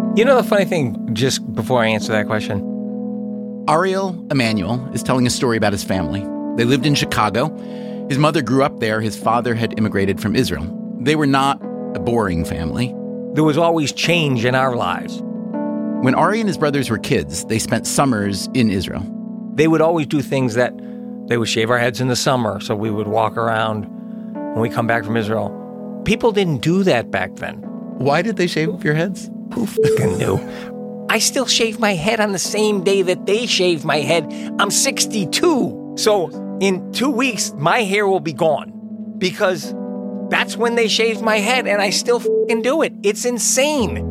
You know the funny thing, just before I answer that question? Ariel Emanuel is telling a story about his family. They lived in Chicago. His mother grew up there. His father had immigrated from Israel. They were not a boring family. There was always change in our lives. When Ari and his brothers were kids, they spent summers in Israel. They would always do things that they would shave our heads in the summer, so we would walk around when we come back from Israel. People didn't do that back then. Why did they shave your heads? Who fucking knew? I still shave my head on the same day that they shaved my head. I'm 62. So in 2 weeks, my hair will be gone because that's when they shaved my head, and I still fucking do it. It's insane.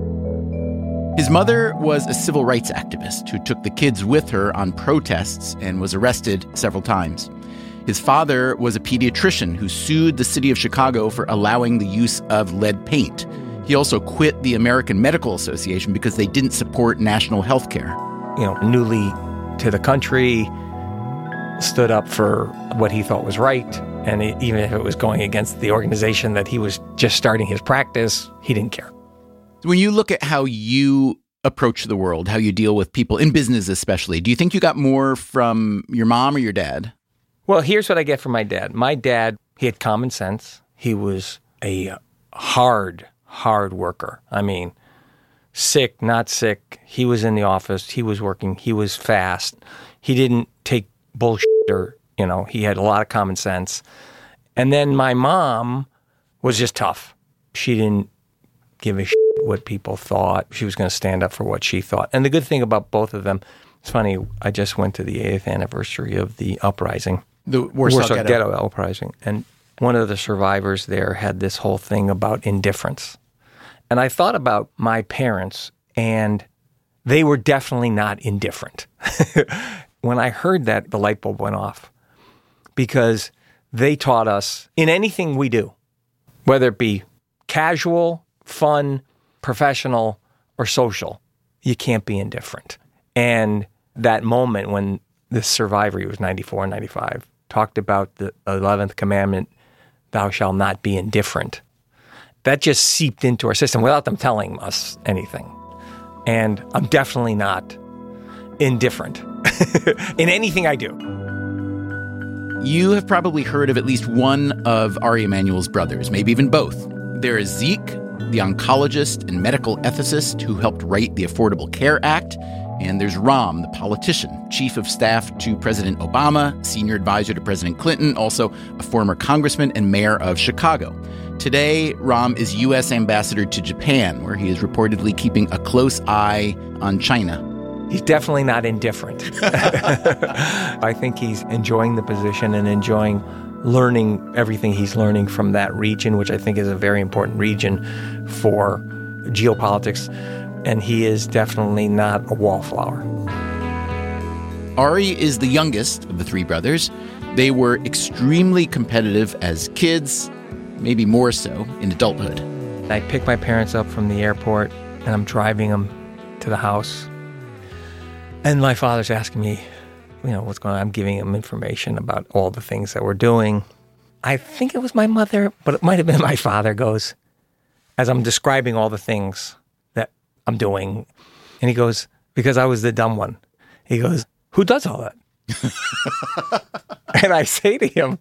His mother was a civil rights activist who took the kids with her on protests and was arrested several times. His father was a pediatrician who sued the city of Chicago for allowing the use of lead paint. He also quit the American Medical Association because they didn't support national health care. You know, newly to the country, stood up for what he thought was right. And even if it was going against the organization that he was just starting his practice, he didn't care. When you look at how you approach the world, how you deal with people, in business especially, do you think you got more from your mom or your dad? Well, here's what I get from my dad. My dad, he had common sense. He was a hard worker. I mean, sick, not sick. He was in the office. He was working. He was fast. He didn't take bullshit or, he had a lot of common sense. And then my mom was just tough. She didn't give a shit what people thought. She was going to stand up for what she thought. And the good thing about both of them, it's funny, I just went to the 8th anniversary of the uprising. The Warsaw Ghetto uprising. And one of the survivors there had this whole thing about indifference. And I thought about my parents, and they were definitely not indifferent. When I heard that, the light bulb went off. Because they taught us in anything we do, whether it be casual, fun, professional, or social, you can't be indifferent. And that moment when this survivor, he was 94, 95, talked about the 11th commandment, thou shalt not be indifferent. That just seeped into our system without them telling us anything. And I'm definitely not indifferent in anything I do. You have probably heard of at least one of Ari Emanuel's brothers, maybe even both. There is Zeke, the oncologist and medical ethicist who helped write the Affordable Care Act. And there's Ram, the politician, chief of staff to President Obama, senior advisor to President Clinton, also a former congressman and mayor of Chicago. Today, Ram is U.S. ambassador to Japan, where he is reportedly keeping a close eye on China. He's definitely not indifferent. I think he's enjoying the position and enjoying learning everything he's learning from that region, which I think is a very important region for geopolitics. And he is definitely not a wallflower. Ari is the youngest of the three brothers. They were extremely competitive as kids, maybe more so in adulthood. I pick my parents up from the airport, and I'm driving them to the house. And my father's asking me, what's going on? I'm giving him information about all the things that we're doing. I think it was my mother, but it might have been my father, goes, as I'm describing all the things that I'm doing. And he goes, because I was the dumb one. He goes, who does all that? And I say to him,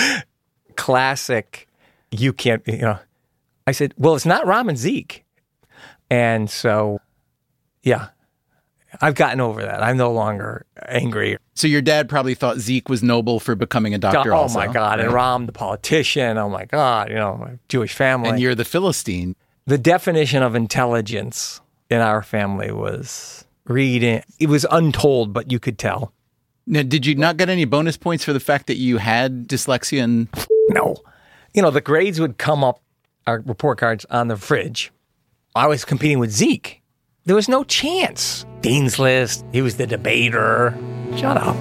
classic, you can't, I said, well, it's not Ram and Zeke. And so, yeah. I've gotten over that. I'm no longer angry. So your dad probably thought Zeke was noble for becoming a doctor also. Oh, my God. And Ram, the politician. Oh, my God. My Jewish family. And you're the Philistine. The definition of intelligence in our family was reading. It was untold, but you could tell. Now, did you not get any bonus points for the fact that you had dyslexia? And No. The grades would come up, our report cards, on the fridge. I was competing with Zeke. There was no chance. Dean's List, he was the debater. Shut up.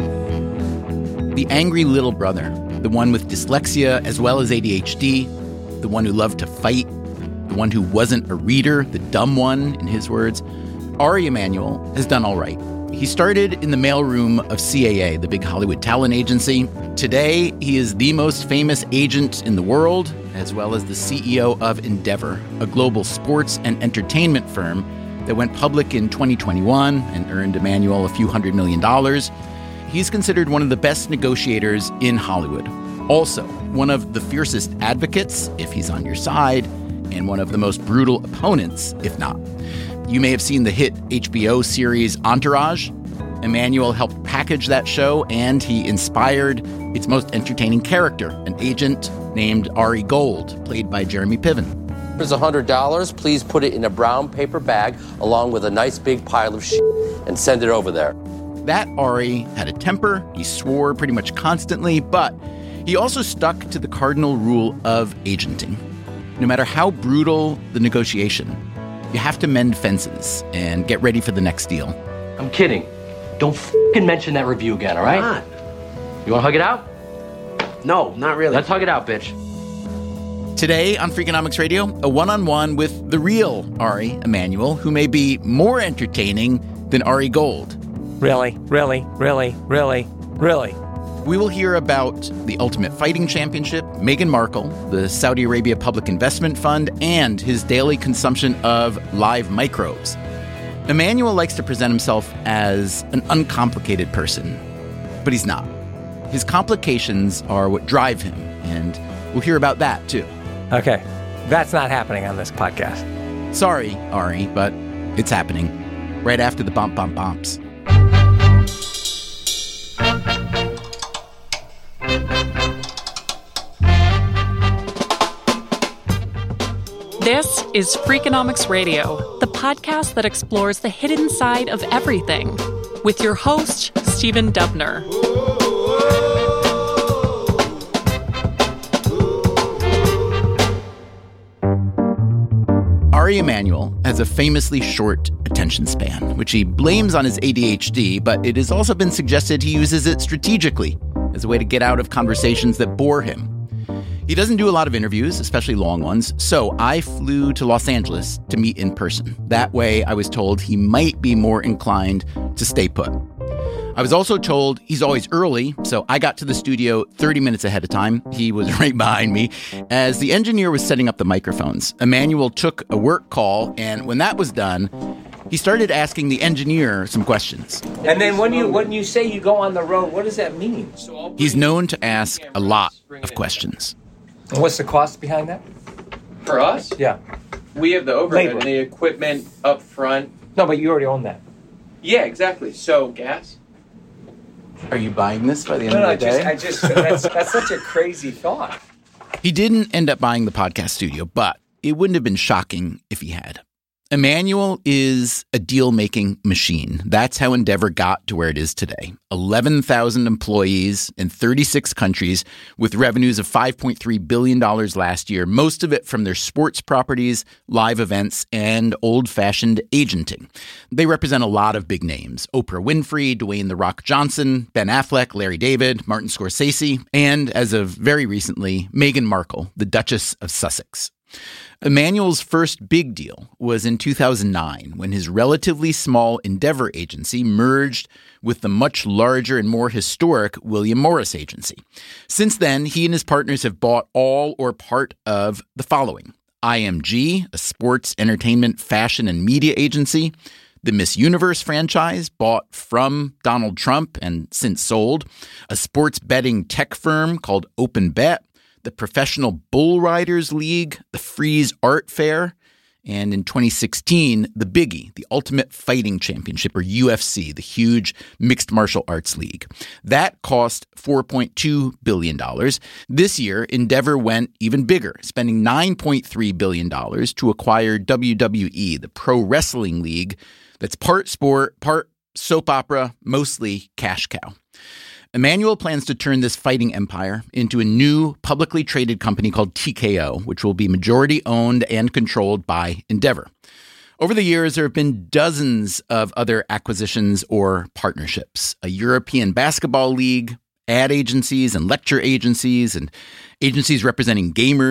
The angry little brother, the one with dyslexia as well as ADHD, the one who loved to fight, the one who wasn't a reader, the dumb one, in his words. Ari Emanuel has done all right. He started in the mailroom of CAA, the big Hollywood talent agency. Today, he is the most famous agent in the world, as well as the CEO of Endeavor, a global sports and entertainment firm that went public in 2021 and earned Emanuel a few $100 million. He's considered one of the best negotiators in Hollywood. Also, one of the fiercest advocates, if he's on your side, and one of the most brutal opponents, if not. You may have seen the hit HBO series Entourage. Emanuel helped package that show, and he inspired its most entertaining character, an agent named Ari Gold, played by Jeremy Piven. Here's $100. Please put it in a brown paper bag along with a nice big pile of shit and send it over there. That Ari had a temper. He swore pretty much constantly, but he also stuck to the cardinal rule of agenting. No matter how brutal the negotiation, you have to mend fences and get ready for the next deal. I'm kidding. Don't f***ing mention that review again, all right? Not. You want to hug it out? No, not really. Let's hug it out, bitch. Today on Freakonomics Radio, a one-on-one with the real Ari Emanuel, who may be more entertaining than Ari Gold. Really? We will hear about the Ultimate Fighting Championship, Meghan Markle, the Saudi Arabia Public Investment Fund, and his daily consumption of live microbes. Emanuel likes to present himself as an uncomplicated person, but he's not. His complications are what drive him, and we'll hear about that, too. Okay. That's not happening on this podcast. Sorry, Ari, but it's happening right after the bump, bump, bumps. This is Freakonomics Radio, the podcast that explores the hidden side of everything, with your host, Stephen Dubner. Ari Emanuel has a famously short attention span, which he blames on his ADHD, but it has also been suggested he uses it strategically as a way to get out of conversations that bore him. He doesn't do a lot of interviews, especially long ones, so I flew to Los Angeles to meet in person. That way, I was told he might be more inclined to stay put. I was also told he's always early, so I got to the studio 30 minutes ahead of time. He was right behind me. As the engineer was setting up the microphones, Emanuel took a work call, and when that was done, he started asking the engineer some questions. And then when you say you go on the road, what does that mean? He's known to ask a lot of questions. And what's the cost behind that? For us? Yeah. We have the overhead Labor. and the equipment up front. No, but you already own that. Yeah, exactly. So, gas? Are you buying this by the end of the day? That's such a crazy thought. He didn't end up buying the podcast studio, but it wouldn't have been shocking if he had. Emanuel is a deal-making machine. That's how Endeavor got to where it is today. 11,000 employees in 36 countries with revenues of $5.3 billion last year, most of it from their sports properties, live events, and old-fashioned agenting. They represent a lot of big names: Oprah Winfrey, Dwayne "The Rock" Johnson, Ben Affleck, Larry David, Martin Scorsese, and, as of very recently, Meghan Markle, the Duchess of Sussex. Emanuel's first big deal was in 2009 when his relatively small Endeavor agency merged with the much larger and more historic William Morris agency. Since then, he and his partners have bought all or part of the following: IMG, a sports, entertainment, fashion, and media agency; the Miss Universe franchise, bought from Donald Trump and since sold; a sports betting tech firm called OpenBet; the Professional Bull Riders League, the Frieze Art Fair, and in 2016, the biggie, the Ultimate Fighting Championship, or UFC, the huge mixed martial arts league. That cost $4.2 billion. This year, Endeavor went even bigger, spending $9.3 billion to acquire WWE, the pro wrestling league that's part sport, part soap opera, mostly cash cow. Emanuel plans to turn this fighting empire into a new publicly traded company called TKO, which will be majority owned and controlled by Endeavor. Over the years, there have been dozens of other acquisitions or partnerships: a European basketball league, ad agencies and lecture agencies, and agencies representing gamers,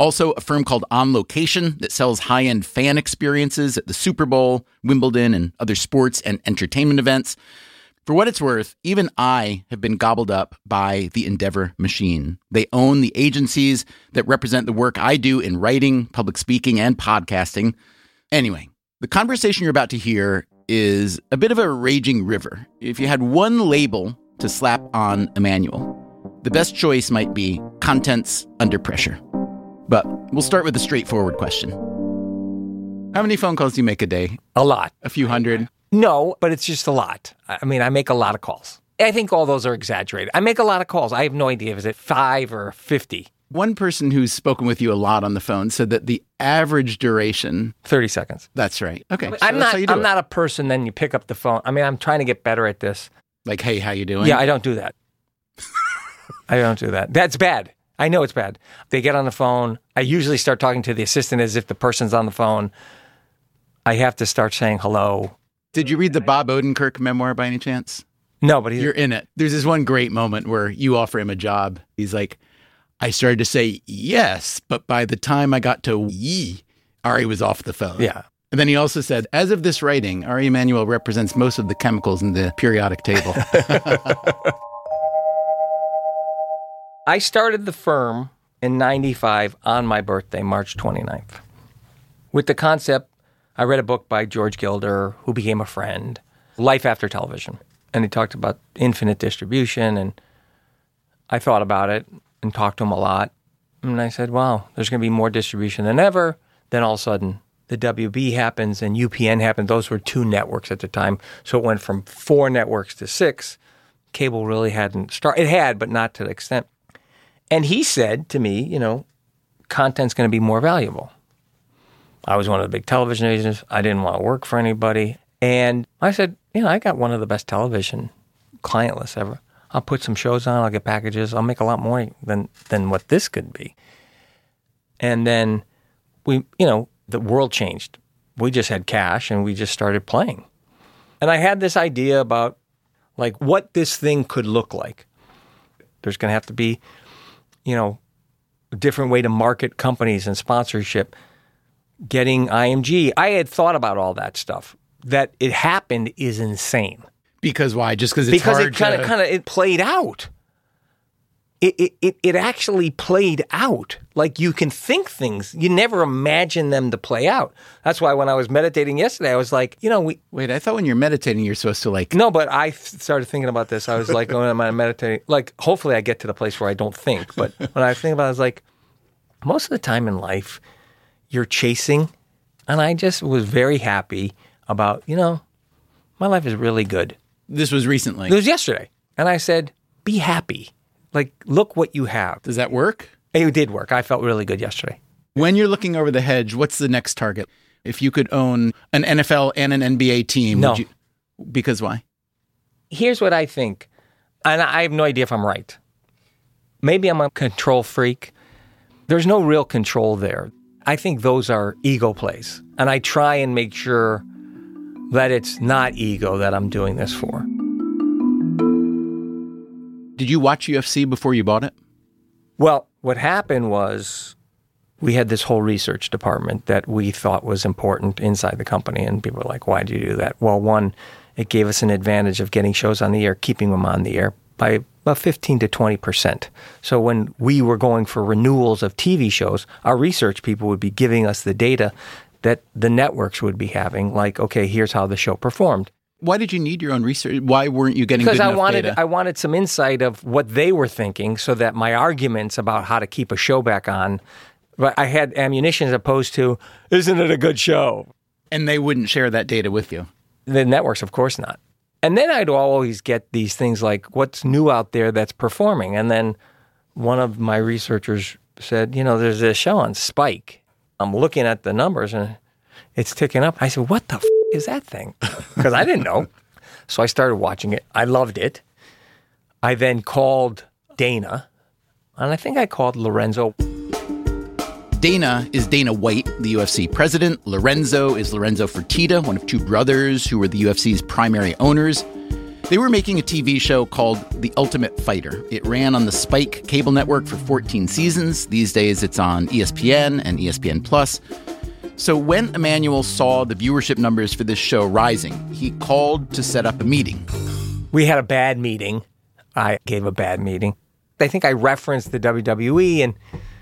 Also, a firm called On Location that sells high-end fan experiences at the Super Bowl, Wimbledon, and other sports and entertainment events. For what it's worth, even I have been gobbled up by the Endeavor machine. They own the agencies that represent the work I do in writing, public speaking, and podcasting. Anyway, the conversation you're about to hear is a bit of a raging river. If you had one label to slap on Emmanuel, the best choice might be contents under pressure. But we'll start with a straightforward question. How many phone calls do you make a day? A lot. A few hundred? No, but it's just a lot. I mean, I make a lot of calls. I think all those are exaggerated. I make a lot of calls. I have no idea if it's 5 or 50. One person who's spoken with you a lot on the phone said that the average duration... 30 seconds. That's right. Okay. So I'm that's how you do it. not a person, then you pick up the phone. I mean, I'm trying to get better at this. Like, hey, how you doing? Yeah, I don't do that. I don't do that. That's bad. I know it's bad. They get on the phone. I usually start talking to the assistant as if the person's on the phone. I have to start saying hello. Did you read the Bob Odenkirk memoir by any chance? No, but You're in it. There's this one great moment where you offer him a job. He's like, I started to say yes, but by the time I got to ye, Ari was off the phone. Yeah. And then he also said, as of this writing, Ari Emanuel represents most of the chemicals in the periodic table. I started the firm in 95 on my birthday, March 29th. With the concept, I read a book by George Gilder, who became a friend, Life After Television. And he talked about infinite distribution, and I thought about it and talked to him a lot. And I said, wow, there's going to be more distribution than ever. Then all of a sudden, the WB happens and UPN happened. Those were 2 networks at the time. So it went from 4 networks to 6. Cable really hadn't started. It had, but not to the extent. And he said to me, you know, content's going to be more valuable. I was one of the big television agents. I didn't want to work for anybody. And I said, you know, I got one of the best television client lists ever. I'll put some shows on. I'll get packages. I'll make a lot more than what this could be. And then the world changed. We just had cash and we just started playing. And I had this idea about like what this thing could look like. There's going to have to be, a different way to market companies and sponsorship, getting IMG. I had thought about all that stuff. That it happened is insane. Because why? Just because it's hard to... Because it played out. It actually played out. Like you can think things. You never imagine them to play out. That's why when I was meditating yesterday, I was like, Wait, I thought when you're meditating, you're supposed to like... No, but I started thinking about this. I was like, when I'm meditating, like hopefully I get to the place where I don't think. But when I was thinking about it, I was like, most of the time in life, you're chasing. And I just was very happy about, my life is really good. This was recently. It was yesterday. And I said, be happy. Like, look what you have. Does that work? It did work. I felt really good yesterday. When you're looking over the hedge, what's the next target? If you could own an NFL and an NBA team, no. Would you? Because why? Here's what I think. And I have no idea if I'm right. Maybe I'm a control freak. There's no real control there. I think those are ego plays. And I try and make sure that it's not ego that I'm doing this for. Did you watch UFC before you bought it? Well, what happened was we had this whole research department that we thought was important inside the company. And people were like, why do you do that? Well, one, it gave us an advantage of getting shows on the air, keeping them on the air by about 15 to 20%. So when we were going for renewals of TV shows, our research people would be giving us the data that the networks would be having, like, okay, here's how the show performed. Why did you need your own research? Why weren't you getting good enough data? Because I wanted some insight of what they were thinking so that my arguments about how to keep a show back on, I had ammunition as opposed to, isn't it a good show? And they wouldn't share that data with you? The networks, of course not. And then I'd always get these things like, what's new out there that's performing? And then one of my researchers said, there's this show on Spike. I'm looking at the numbers and it's ticking up. I said, what the is that thing? Because I didn't know. So I started watching it. I loved it. I then called Dana, and I think I called Lorenzo. Dana is Dana White, the UFC president. Lorenzo is Lorenzo Fertitta, one of 2 brothers who were the UFC's primary owners. They were making a TV show called The Ultimate Fighter. It ran on the Spike cable network for 14 seasons. These days it's on ESPN and ESPN+. So when Emanuel saw the viewership numbers for this show rising, he called to set up a meeting. We had a bad meeting. I gave a bad meeting. I think I referenced the WWE, and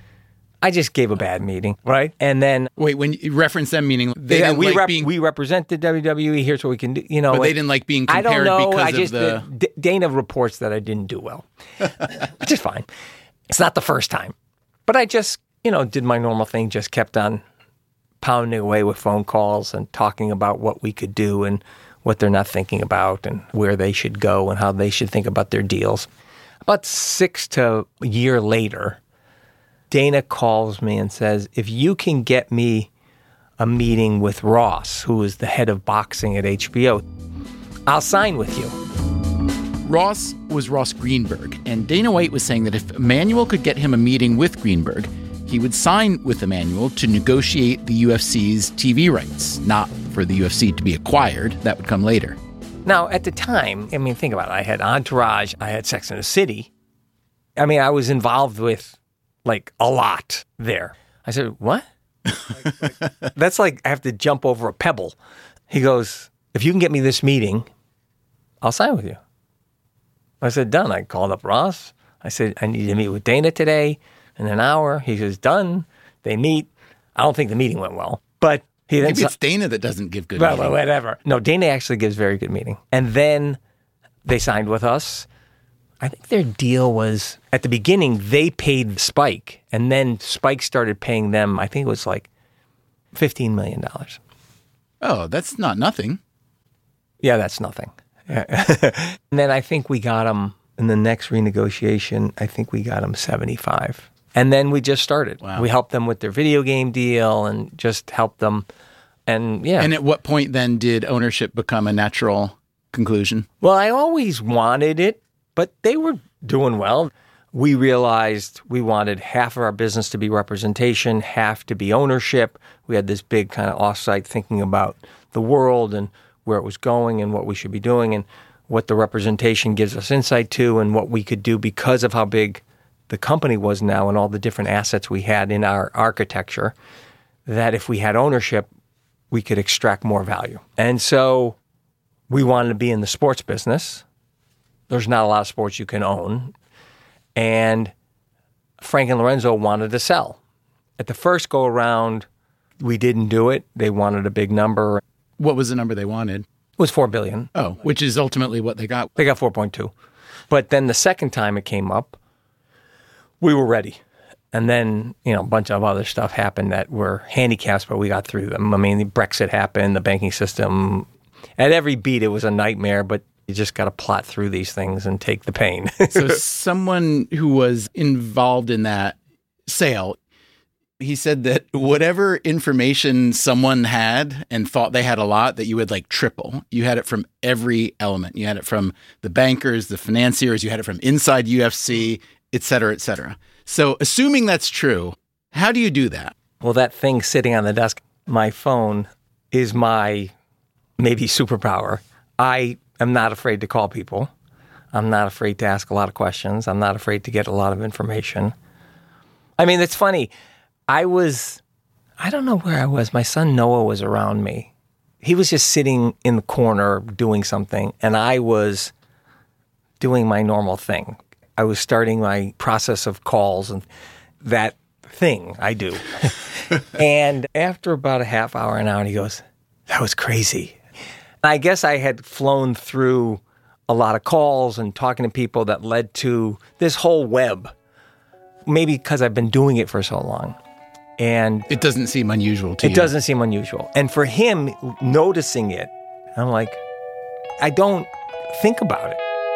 I just gave a bad meeting, right? And then... Wait, when you reference them, meaning they didn't we represent the WWE, here's what we can do. You know, but they didn't like being compared I don't know. because of the... Dana reports that I didn't do well, which is fine. It's not the first time. But I just, did my normal thing, just kept on pounding away with phone calls and talking about what we could do and what they're not thinking about and where they should go and how they should think about their deals. About 6 to a year later, Dana calls me and says, if you can get me a meeting with Ross, who is the head of boxing at HBO, I'll sign with you. Ross was Ross Greenberg, and Dana White was saying that if Emanuel could get him a meeting with Greenberg, he would sign with Emanuel to negotiate the UFC's TV rights, not for the UFC to be acquired. That would come later. Now, at the time, think about it. I had Entourage. I had Sex and the City. I was involved with, a lot there. I said, what? That's like I have to jump over a pebble. He goes, if you can get me this meeting, I'll sign with you. I said, done. I called up Ross. I said, I need to meet with Dana today in an hour. He says, done. They meet. I don't think the meeting went well, but he then... Maybe it's Dana that doesn't give good well, meeting. Whatever. No, Dana actually gives very good meeting. And then they signed with us. I think their deal was, at the beginning, they paid Spike, and then Spike started paying them, I think it was $15 million. Oh, that's not nothing. Yeah, that's nothing. And then I think we got them, in the next renegotiation, I think we got them 75. And then we just started. Wow. We helped them with their video game deal and just helped them. And yeah. And at what point then did ownership become a natural conclusion? Well, I always wanted it, but they were doing well. We realized we wanted half of our business to be representation, half to be ownership. We had this big kind of offsite thinking about the world and where it was going and what we should be doing and what the representation gives us insight to and what we could do because of how big the company was now and all the different assets we had in our architecture, that if we had ownership, we could extract more value. And so we wanted to be in the sports business. There's not a lot of sports you can own. And Frank and Lorenzo wanted to sell. At the first go-around, we didn't do it. They wanted a big number. What was the number they wanted? It was $4 billion. Oh, which is ultimately what they got. They got 4.2. But then the second time it came up, we were ready. And then, a bunch of other stuff happened that were handicaps, but we got through them. The Brexit happened, the banking system. At every beat, it was a nightmare, but you just got to plot through these things and take the pain. So someone who was involved in that sale, he said that whatever information someone had and thought they had a lot, that you would triple. You had it from every element. You had it from the bankers, the financiers, you had it from inside UFC, et cetera, et cetera. So assuming that's true, how do you do that? Well, that thing sitting on the desk, my phone, is my maybe superpower. I am not afraid to call people. I'm not afraid to ask a lot of questions. I'm not afraid to get a lot of information. It's funny. I don't know where I was. My son Noah was around me. He was just sitting in the corner doing something, and I was doing my normal thing. I was starting my process of calls and that thing I do. And after about a half hour, an hour, he goes, that was crazy. I guess I had flown through a lot of calls and talking to people that led to this whole web, maybe because I've been doing it for so long. And it doesn't seem unusual to you. It doesn't seem unusual. And for him, noticing it, I'm like, I don't think about it.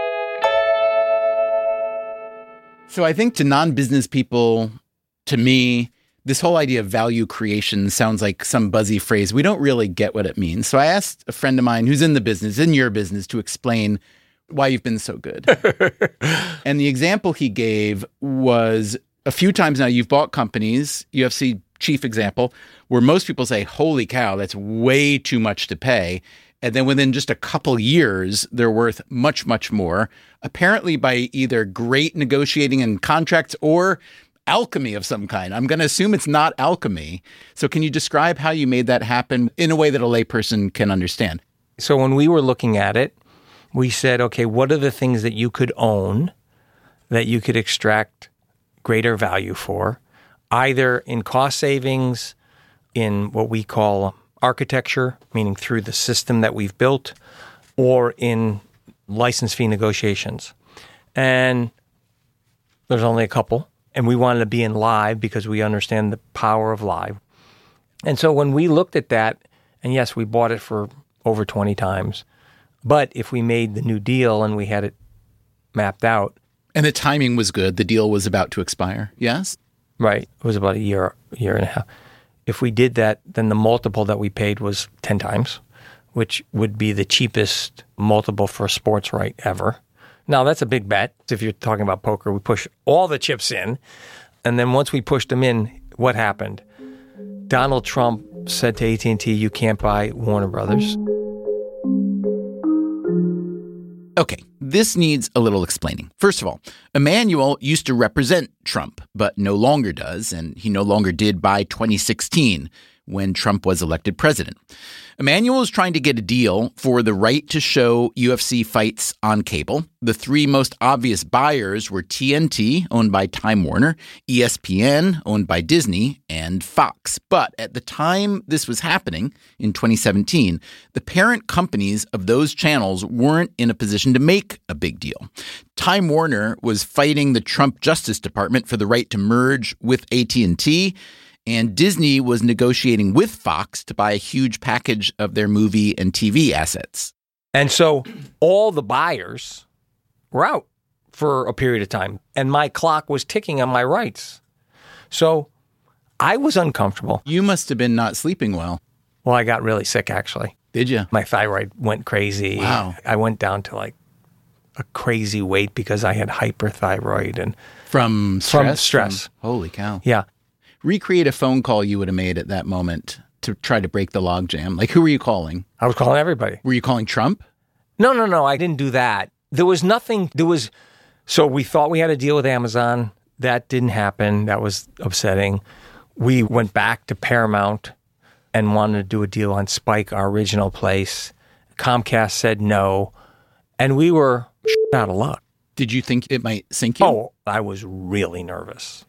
So I think to non-business people, to me, this whole idea of value creation sounds like some buzzy phrase. We don't really get what it means. So I asked a friend of mine who's in the business, in your business, to explain why you've been so good. And the example he gave was a few times now you've bought companies, UFC chief example, where most people say, holy cow, that's way too much to pay. And then within just a couple years, they're worth much, much more, apparently by either great negotiating and contracts or alchemy of some kind. I'm going to assume it's not alchemy. So can you describe how you made that happen in a way that a layperson can understand? So when we were looking at it, we said, okay, what are the things that you could own that you could extract greater value for, either in cost savings, in what we call architecture, meaning through the system that we've built, or in license fee negotiations. And there's only a couple. And we wanted to be in live because we understand the power of live. And so when we looked at that, and yes, we bought it for over 20 times, but if we made the new deal and we had it mapped out. And the timing was good. The deal was about to expire. Yes? Right. It was about a year and a half. If we did that, then the multiple that we paid was 10 times, which would be the cheapest multiple for a sports right ever. Now, that's a big bet. If you're talking about poker, we push all the chips in. And then once we pushed them in, what happened? Donald Trump said to AT&T, you can't buy Warner Brothers. Okay, this needs a little explaining. First of all, Emanuel used to represent Trump, but no longer does, and he no longer did by 2016 when Trump was elected president. Emanuel is trying to get a deal for the right to show UFC fights on cable. The three most obvious buyers were TNT, owned by Time Warner, ESPN, owned by Disney, and Fox. But at the time this was happening, in 2017, the parent companies of those channels weren't in a position to make a big deal. Time Warner was fighting the Trump Justice Department for the right to merge with AT&T, and Disney was negotiating with Fox to buy a huge package of their movie and TV assets. And so all the buyers were out for a period of time, and my clock was ticking on my rights. So I was uncomfortable. You must have been not sleeping well. Well, I got really sick, actually. Did you? My thyroid went crazy. Wow. I went down to like a crazy weight because I had hyperthyroid. And From stress? From stress. Holy cow. Yeah. Recreate a phone call you would have made at that moment to try to break the logjam. Like, who were you calling? I was calling everybody. Were you calling Trump? No. I didn't do that. There was nothing. So we thought we had a deal with Amazon. That didn't happen. That was upsetting. We went back to Paramount and wanted to do a deal on Spike, our original place. Comcast said no. And we were out of luck. Did you think it might sink you? Oh, I was really nervous.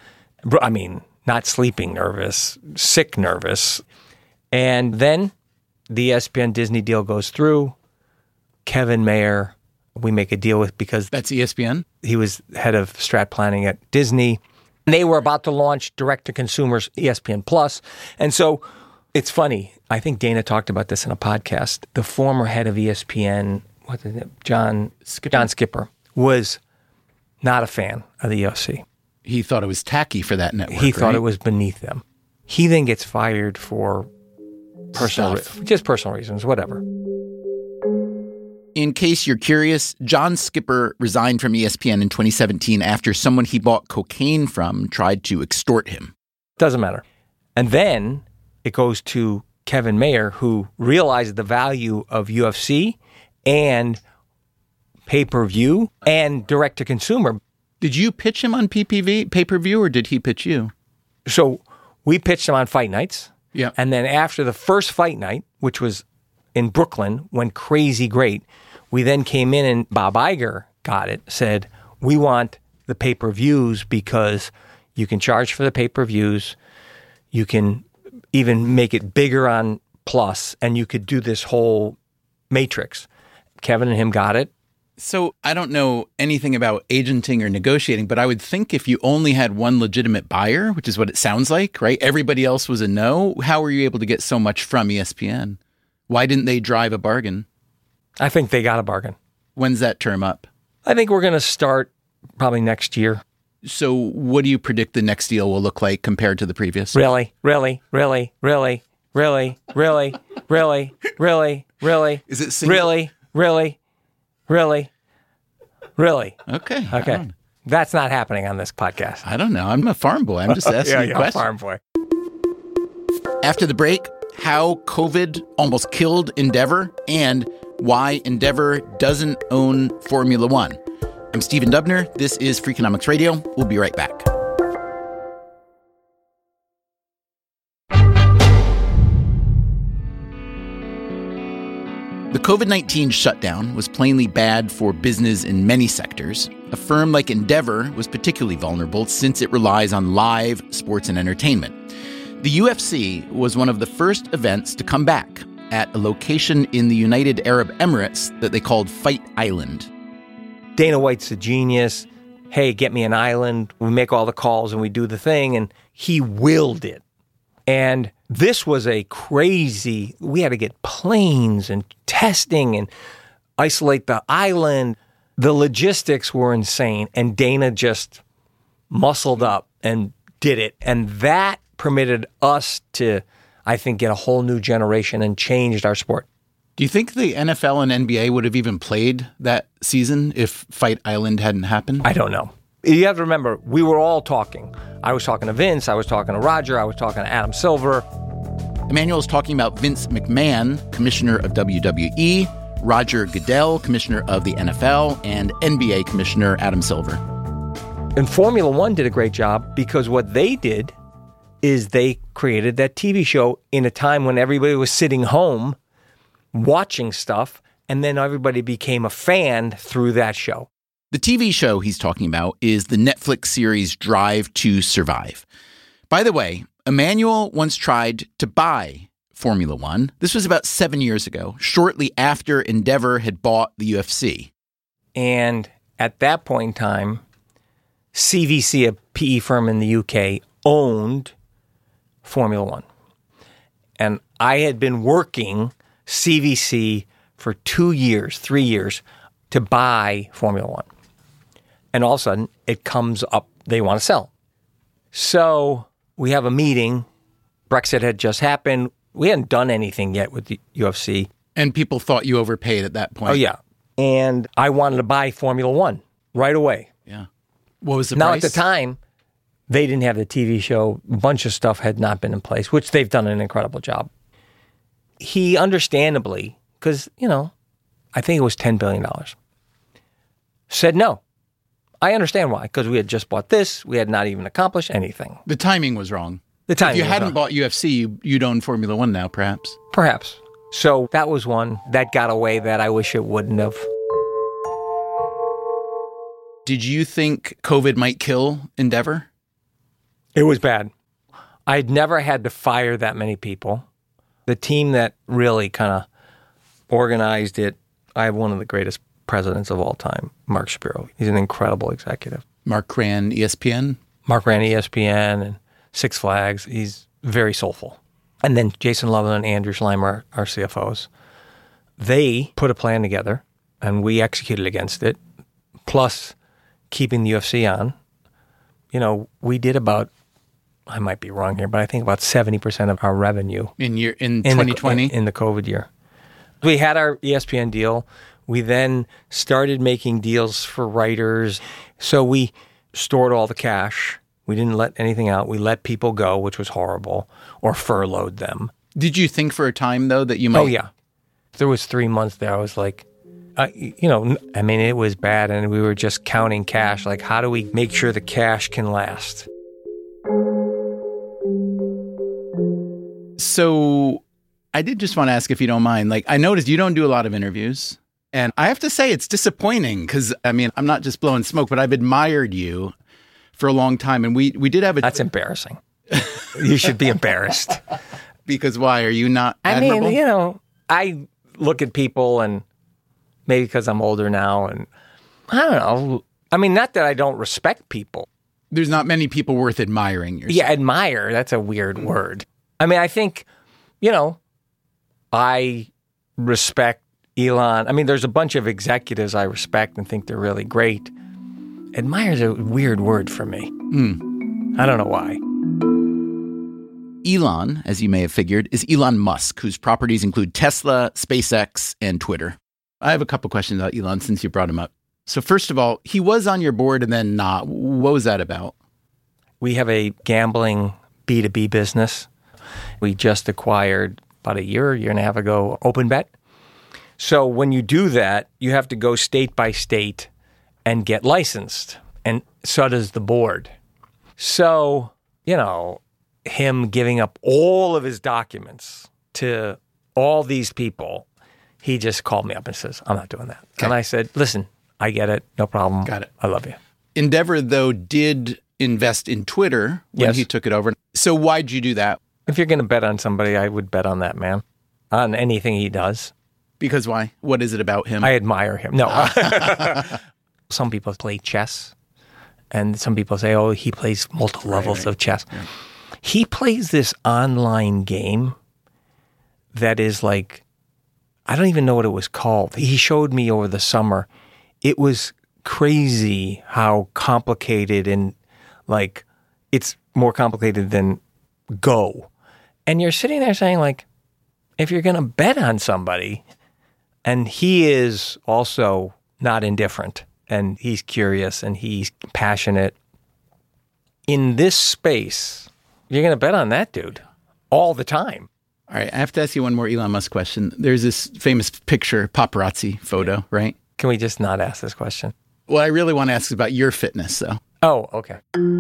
I mean, not sleeping nervous, sick nervous. And then the ESPN Disney deal goes through. Kevin Mayer, we make a deal with because That's ESPN? he was head of strat planning at Disney. And they were about to launch direct-to-consumers ESPN Plus. And so it's funny. I think Dana talked about this in a podcast. The former head of ESPN, John Skipper, was not a fan of the UFC. He thought it was tacky for that network, He thought right? it was beneath them. He then gets fired for personal reasons, whatever. In case you're curious, John Skipper resigned from ESPN in 2017 after someone he bought cocaine from tried to extort him. Doesn't matter. And then it goes to Kevin Mayer, who realized the value of UFC and pay-per-view and direct-to-consumer. Did you pitch him on pay-per-view, or did he pitch you? So we pitched him on fight nights. Yeah. And then after the first fight night, which was in Brooklyn, went crazy great, we then came in and Bob Iger got it, said, we want the pay-per-views because you can charge for the pay-per-views, you can even make it bigger on Plus, and you could do this whole matrix. Kevin and him got it. So I don't know anything about agenting or negotiating, but I would think if you only had one legitimate buyer, which is what it sounds like, right? Everybody else was a no. How were you able to get so much from ESPN? Why didn't they drive a bargain? I think they got a bargain. When's that term up? I think we're going to start probably next year. So what do you predict the next deal will look like compared to the previous? Really? Is it single? Really? Okay. That's not happening on this podcast. I don't know. I'm a farm boy. I'm just asking you a question. Farm boy. After the break, how COVID almost killed Endeavor, and why Endeavor doesn't own Formula One. I'm Stephen Dubner. This is Freakonomics Radio. We'll be right back. The COVID-19 shutdown was plainly bad for business in many sectors. A firm like Endeavor was particularly vulnerable since it relies on live sports and entertainment. The UFC was one of the first events to come back at a location in the United Arab Emirates that they called Fight Island. Dana White's a genius. Hey, get me an island. We make all the calls and we do the thing. And he willed it. And this was a crazy, we had to get planes and testing and isolate the island. The logistics were insane. And Dana just muscled up and did it. And that permitted us to, I think, get a whole new generation and changed our sport. Do you think the NFL and NBA would have even played that season if Fight Island hadn't happened? I don't know. You have to remember, we were all talking. I was talking to Vince, I was talking to Roger, I was talking to Adam Silver. Emmanuel's talking about Vince McMahon, commissioner of WWE, Roger Goodell, commissioner of the NFL, and NBA commissioner Adam Silver. And Formula One did a great job because what they did is they created that TV show in a time when everybody was sitting home watching stuff, and then everybody became a fan through that show. The TV show he's talking about is the Netflix series Drive to Survive. By the way, Emmanuel once tried to buy Formula One. This was about 7 years ago, shortly after Endeavor had bought the UFC. And at that point in time, CVC, a PE firm in the UK, owned Formula One. And I had been working CVC for 2 years, 3 years, to buy Formula One. And all of a sudden, it comes up, they want to sell. So we have a meeting. Brexit had just happened. We hadn't done anything yet with the UFC. And people thought you overpaid at that point. Oh, yeah. And I wanted to buy Formula One right away. Yeah. What was the now, price? At the time, they didn't have the TV show. A bunch of stuff had not been in place, which they've done an incredible job. He understandably, because, I think it was $10 billion, said no. I understand why, because we had just bought this. We had not even accomplished anything. The timing was wrong. The timing If you was hadn't wrong. bought UFC, you'd own Formula One now, perhaps. Perhaps. So that was one that got away that I wish it wouldn't have. Did you think COVID might kill Endeavor? It was bad. I'd never had to fire that many people. The team that really kind of organized it, I have one of the greatest presidents of all time, Mark Shapiro. He's an incredible executive. Mark ran ESPN? Mark ran ESPN and Six Flags. He's very soulful. And then Jason Loveland and Andrew Schleimer, our CFOs, they put a plan together and we executed against it, plus keeping the UFC on. We did about, I might be wrong here, but I think about 70% of our revenue In 2020? in the COVID year. We had our ESPN deal. We then started making deals for writers. So we stored all the cash. We didn't let anything out. We let people go, which was horrible, or furloughed them. Did you think for a time, though, that you might... Oh, yeah. There was 3 months there. I was like, it was bad. And we were just counting cash. Like, how do we make sure the cash can last? So I did just want to ask if you don't mind. I noticed you don't do a lot of interviews. And I have to say it's disappointing because, I'm not just blowing smoke, but I've admired you for a long time. And we did have a... That's embarrassing. You should be embarrassed. Because why? Are you not admirable? I look at people and maybe because I'm older now and I don't know. Not that I don't respect people. There's not many people worth admiring yourself. Yeah, admire. That's a weird word. I think, I respect Elon. There's a bunch of executives I respect and think they're really great. Admire is a weird word for me. I don't know why. Elon, as you may have figured, is Elon Musk, whose properties include Tesla, SpaceX, and Twitter. I have a couple questions about Elon since you brought him up. So first of all, he was on your board and then not. What was that about? We have a gambling B2B business. We just acquired about a year and a half ago, OpenBet. So when you do that, you have to go state by state and get licensed. And so does the board. So, him giving up all of his documents to all these people, he just called me up and says, I'm not doing that. Okay. And I said, listen, I get it. No problem. Got it. I love you. Endeavor, though, did invest in Twitter when he took it over. So why'd you do that? If you're going to bet on somebody, I would bet on that man, on anything he does. Because why? What is it about him? I admire him. No. Some people play chess, and some people say, oh, he plays multiple levels of chess. Yeah. He plays this online game that is like, I don't even know what it was called. He showed me over the summer. It was crazy how complicated and like it's more complicated than Go. And you're sitting there saying like, if you're going to bet on somebody, and he is also not indifferent, and he's curious and he's passionate in this space, you're going to bet on that dude all the time. All right, I have to ask you one more Elon Musk question. There's this famous picture, paparazzi photo, right? Can we just not ask this question? Well, I really want to ask about your fitness, though. Oh, okay.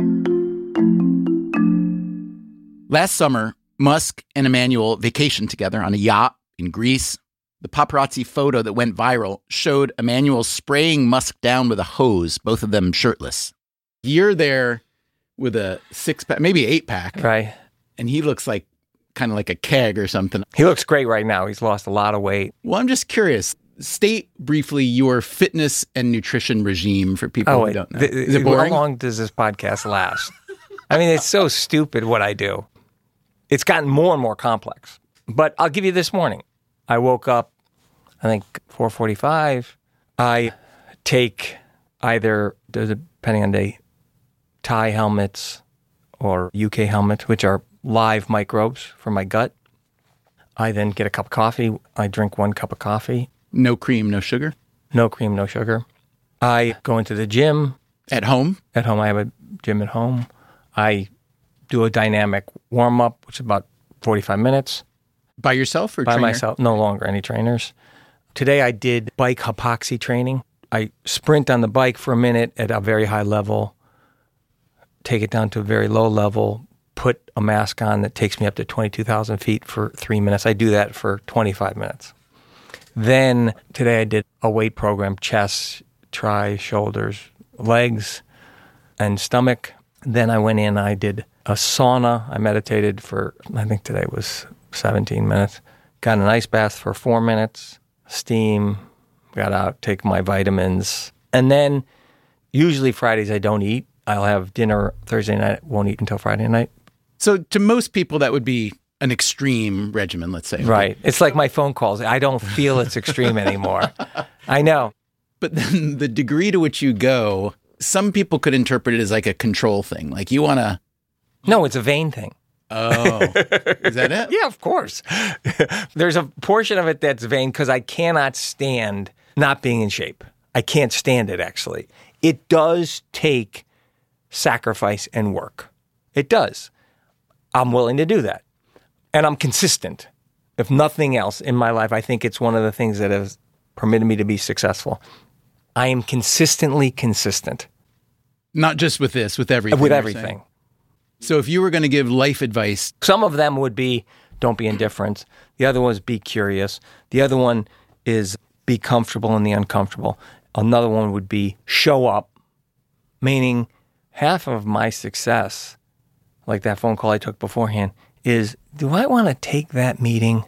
Last summer, Musk and Emmanuel vacationed together on a yacht in Greece. The paparazzi photo that went viral showed Emmanuel spraying Musk down with a hose, both of them shirtless. You're there with a 6-pack, maybe 8-pack. Right. And he looks like kind of like a keg or something. He looks great right now. He's lost a lot of weight. Well, I'm just curious. State briefly your fitness and nutrition regime for people who don't know. Is it boring? How long does this podcast last? I mean, it's so stupid what I do. It's gotten more and more complex. But I'll give you this morning. I woke up, I think, 4:45. I take either, depending on day, Thai helmets or UK helmets, which are live microbes for my gut. I then get a cup of coffee. I drink 1 cup of coffee. No cream, no sugar? No cream, no sugar. I go into the gym. At home? At home. I have a gym at home. I do a dynamic warm-up, which is about 45 minutes. By yourself or By trainer? myself. No longer any trainers. Today I did bike hypoxia training. I sprint on the bike for a minute at a very high level, take it down to a very low level, put a mask on that takes me up to 22,000 feet for 3 minutes. I do that for 25 minutes. Then today I did a weight program, chest, tri, shoulders, legs, and stomach. Then I went in, I did a sauna. I meditated for, I think today was 17 minutes. Got an ice bath for 4 minutes, steam, got out, take my vitamins. And then usually Fridays I don't eat. I'll have dinner Thursday night, won't eat until Friday night. So to most people, that would be an extreme regimen, let's say. Right. It's like my phone calls. I don't feel it's extreme anymore. I know. But then the degree to which you go, some people could interpret it as like a control thing. Like you want to... No, it's a vain thing. Oh, is that it? Yeah, of course. There's a portion of it that's vain because I cannot stand not being in shape. I can't stand it, actually. It does take sacrifice and work. It does. I'm willing to do that. And I'm consistent. If nothing else in my life, I think it's one of the things that has permitted me to be successful. I am consistently consistent. Not just with this, with everything. With everything. So if you were going to give life advice... Some of them would be, don't be indifferent. The other one is be curious. The other one is be comfortable in the uncomfortable. Another one would be show up, meaning half of my success, like that phone call I took beforehand, is, do I want to take that meeting?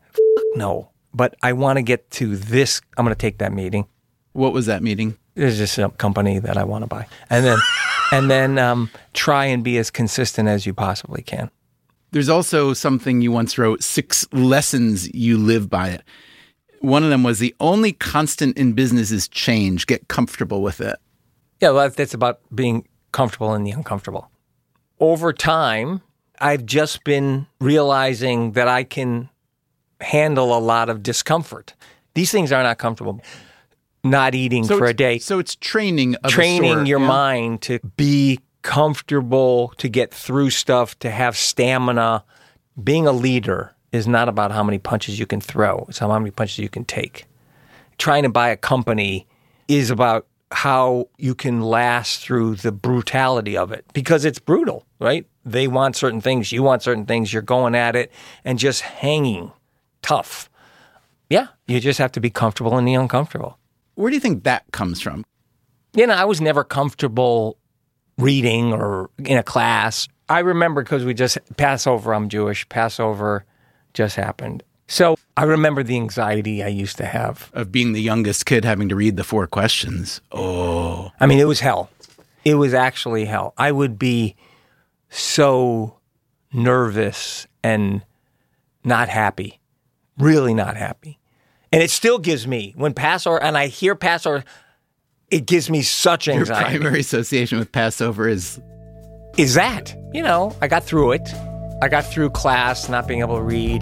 No. But I want to get to this. I'm going to take that meeting. What was that meeting? It's just a company that I want to buy. And then try and be as consistent as you possibly can. There's also something you once wrote, 6 lessons you live by it. One of them was the only constant in business is change. Get comfortable with it. Yeah, well, that's about being comfortable in the uncomfortable. Over time, I've just been realizing that I can handle a lot of discomfort. These things are not comfortable. Not eating for a day. So it's training of training a sort, your mind to be comfortable, to get through stuff, to have stamina, being a leader is not about how many punches you can throw. It's how many punches you can take. Trying to buy a company is about how you can last through the brutality of it, because it's brutal, right? They want certain things, you want certain things, you're going at it and just hanging tough. Yeah, you just have to be comfortable in the uncomfortable. Where do you think that comes from? I was never comfortable reading or in a class. I remember because we just, Passover, I'm Jewish, Passover just happened. So I remember the anxiety I used to have. Of being the youngest kid having to read the 4 questions. Oh. I mean, it was hell. It was actually hell. I would be so nervous and not happy, really not happy. And it still gives me, when Passover, and I hear Passover, it gives me such anxiety. Your primary association with Passover is that. I got through it. I got through class, not being able to read.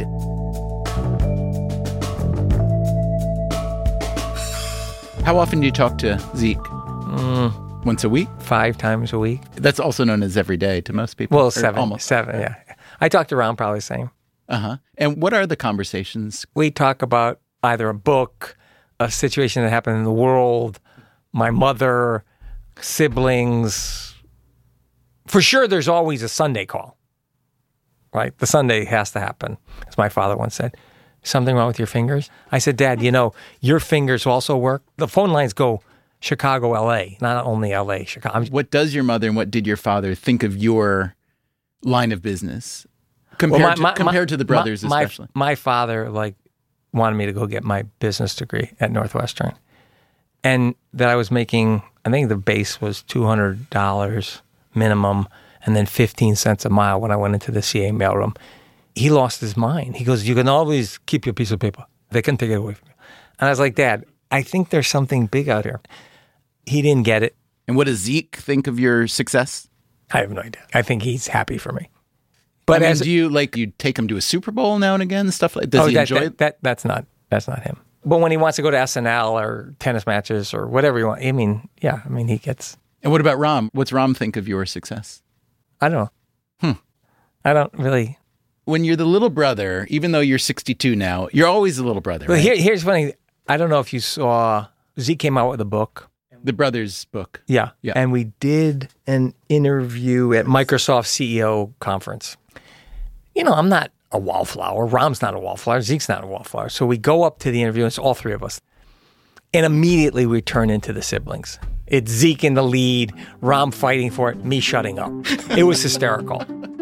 How often do you talk to Zeke? Once a week? 5 times a week. That's also known as every day to most people. Well, Or 7. almost. 7, yeah. I talked around probably the same. Uh-huh. And what are the conversations? We talk about either a book, a situation that happened in the world, my mother, siblings. For sure, there's always a Sunday call, right? The Sunday has to happen, as my father once said. Something wrong with your fingers? I said, Dad, your fingers also work. The phone lines go Chicago, L.A., not only L.A., Chicago. What does your mother and what did your father think of your line of business compared to the brothers especially? My father wanted me to go get my business degree at Northwestern, and that I was making, I think the base was $200 minimum and then 15 cents a mile when I went into the CA mailroom. He lost his mind. He goes, you can always keep your piece of paper. They can take it away from you. And I was like, Dad, I think there's something big out here. He didn't get it. And what does Zeke think of your success? I have no idea. I think he's happy for me. But do you take him to a Super Bowl now and again, stuff like? Does he enjoy it? That's not him. But when he wants to go to SNL or tennis matches or whatever he wants, he gets. And what about Ram? What's Ram think of your success? I don't know. I don't really. When you're the little brother, even though you're 62 now, you're always the little brother. Well, right? Here's funny. I don't know if you saw, Zeke came out with a book. The Brothers book. Yeah. And we did an interview at Microsoft CEO conference. I'm not a wallflower. Ram's not a wallflower. Zeke's not a wallflower. So we go up to the interview, and it's all 3 of us. And immediately we turn into the siblings. It's Zeke in the lead, Ram fighting for it, me shutting up. It was hysterical.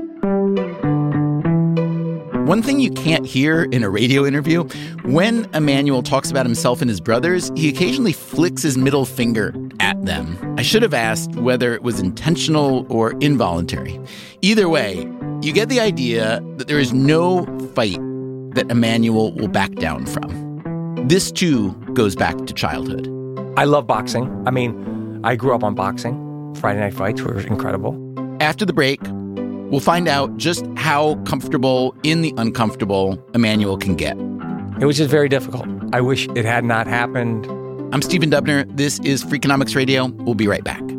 One thing you can't hear in a radio interview, when Emmanuel talks about himself and his brothers, he occasionally flicks his middle finger at them. I should have asked whether it was intentional or involuntary. Either way, you get the idea that there is no fight that Emmanuel will back down from. This, too, goes back to childhood. I love boxing. I grew up on boxing. Friday night fights were incredible. After the break, we'll find out just how comfortable in the uncomfortable Emmanuel can get. It was just very difficult. I wish it had not happened. I'm Stephen Dubner. This is Freakonomics Radio. We'll be right back.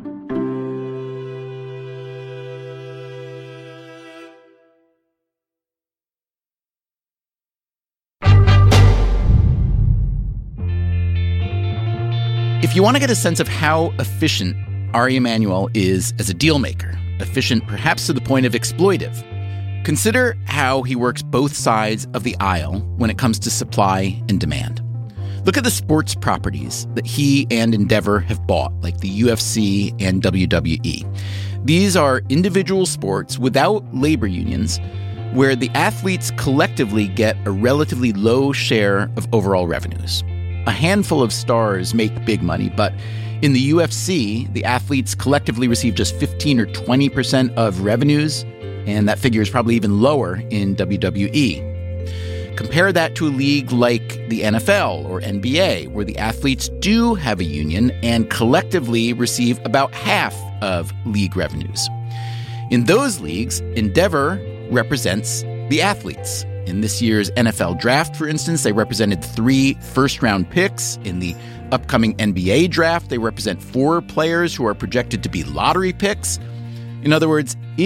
If you want to get a sense of how efficient Ari Emanuel is as a deal maker, efficient perhaps to the point of exploitive, consider how he works both sides of the aisle when it comes to supply and demand. Look at the sports properties that he and Endeavor have bought, like the UFC and WWE. These are individual sports without labor unions, where the athletes collectively get a relatively low share of overall revenues. A handful of stars make big money, but in the UFC, the athletes collectively receive just 15 or 20% of revenues, and that figure is probably even lower in WWE. Compare that to a league like the NFL or NBA, where the athletes do have a union and collectively receive about half of league revenues. In those leagues, Endeavor represents the athletes. In this year's NFL draft, for instance, they represented 3 first-round picks. In the upcoming NBA draft, they represent 4 players who are projected to be lottery picks. In other words, if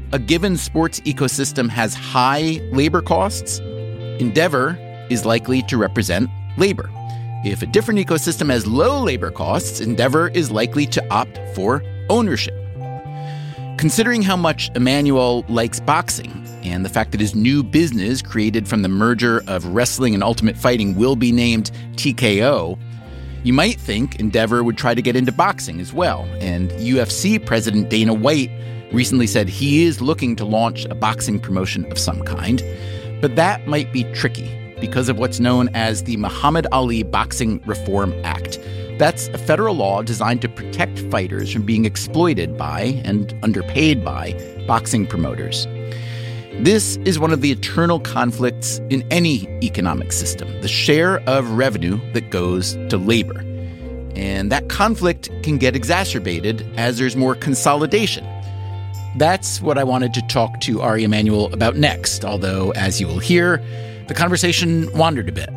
a given sports ecosystem has high labor costs, Endeavor is likely to represent labor. If a different ecosystem has low labor costs, Endeavor is likely to opt for ownership. Considering how much Emanuel likes boxing and the fact that his new business created from the merger of wrestling and Ultimate Fighting will be named TKO, you might think Endeavor would try to get into boxing as well. And UFC President Dana White recently said he is looking to launch a boxing promotion of some kind. But that might be tricky because of what's known as the Muhammad Ali Boxing Reform Act. That's a federal law designed to protect fighters from being exploited by and underpaid by boxing promoters. This is one of the eternal conflicts in any economic system, the share of revenue that goes to labor. And that conflict can get exacerbated as there's more consolidation. That's what I wanted to talk to Ari Emanuel about next, although, as you will hear, the conversation wandered a bit.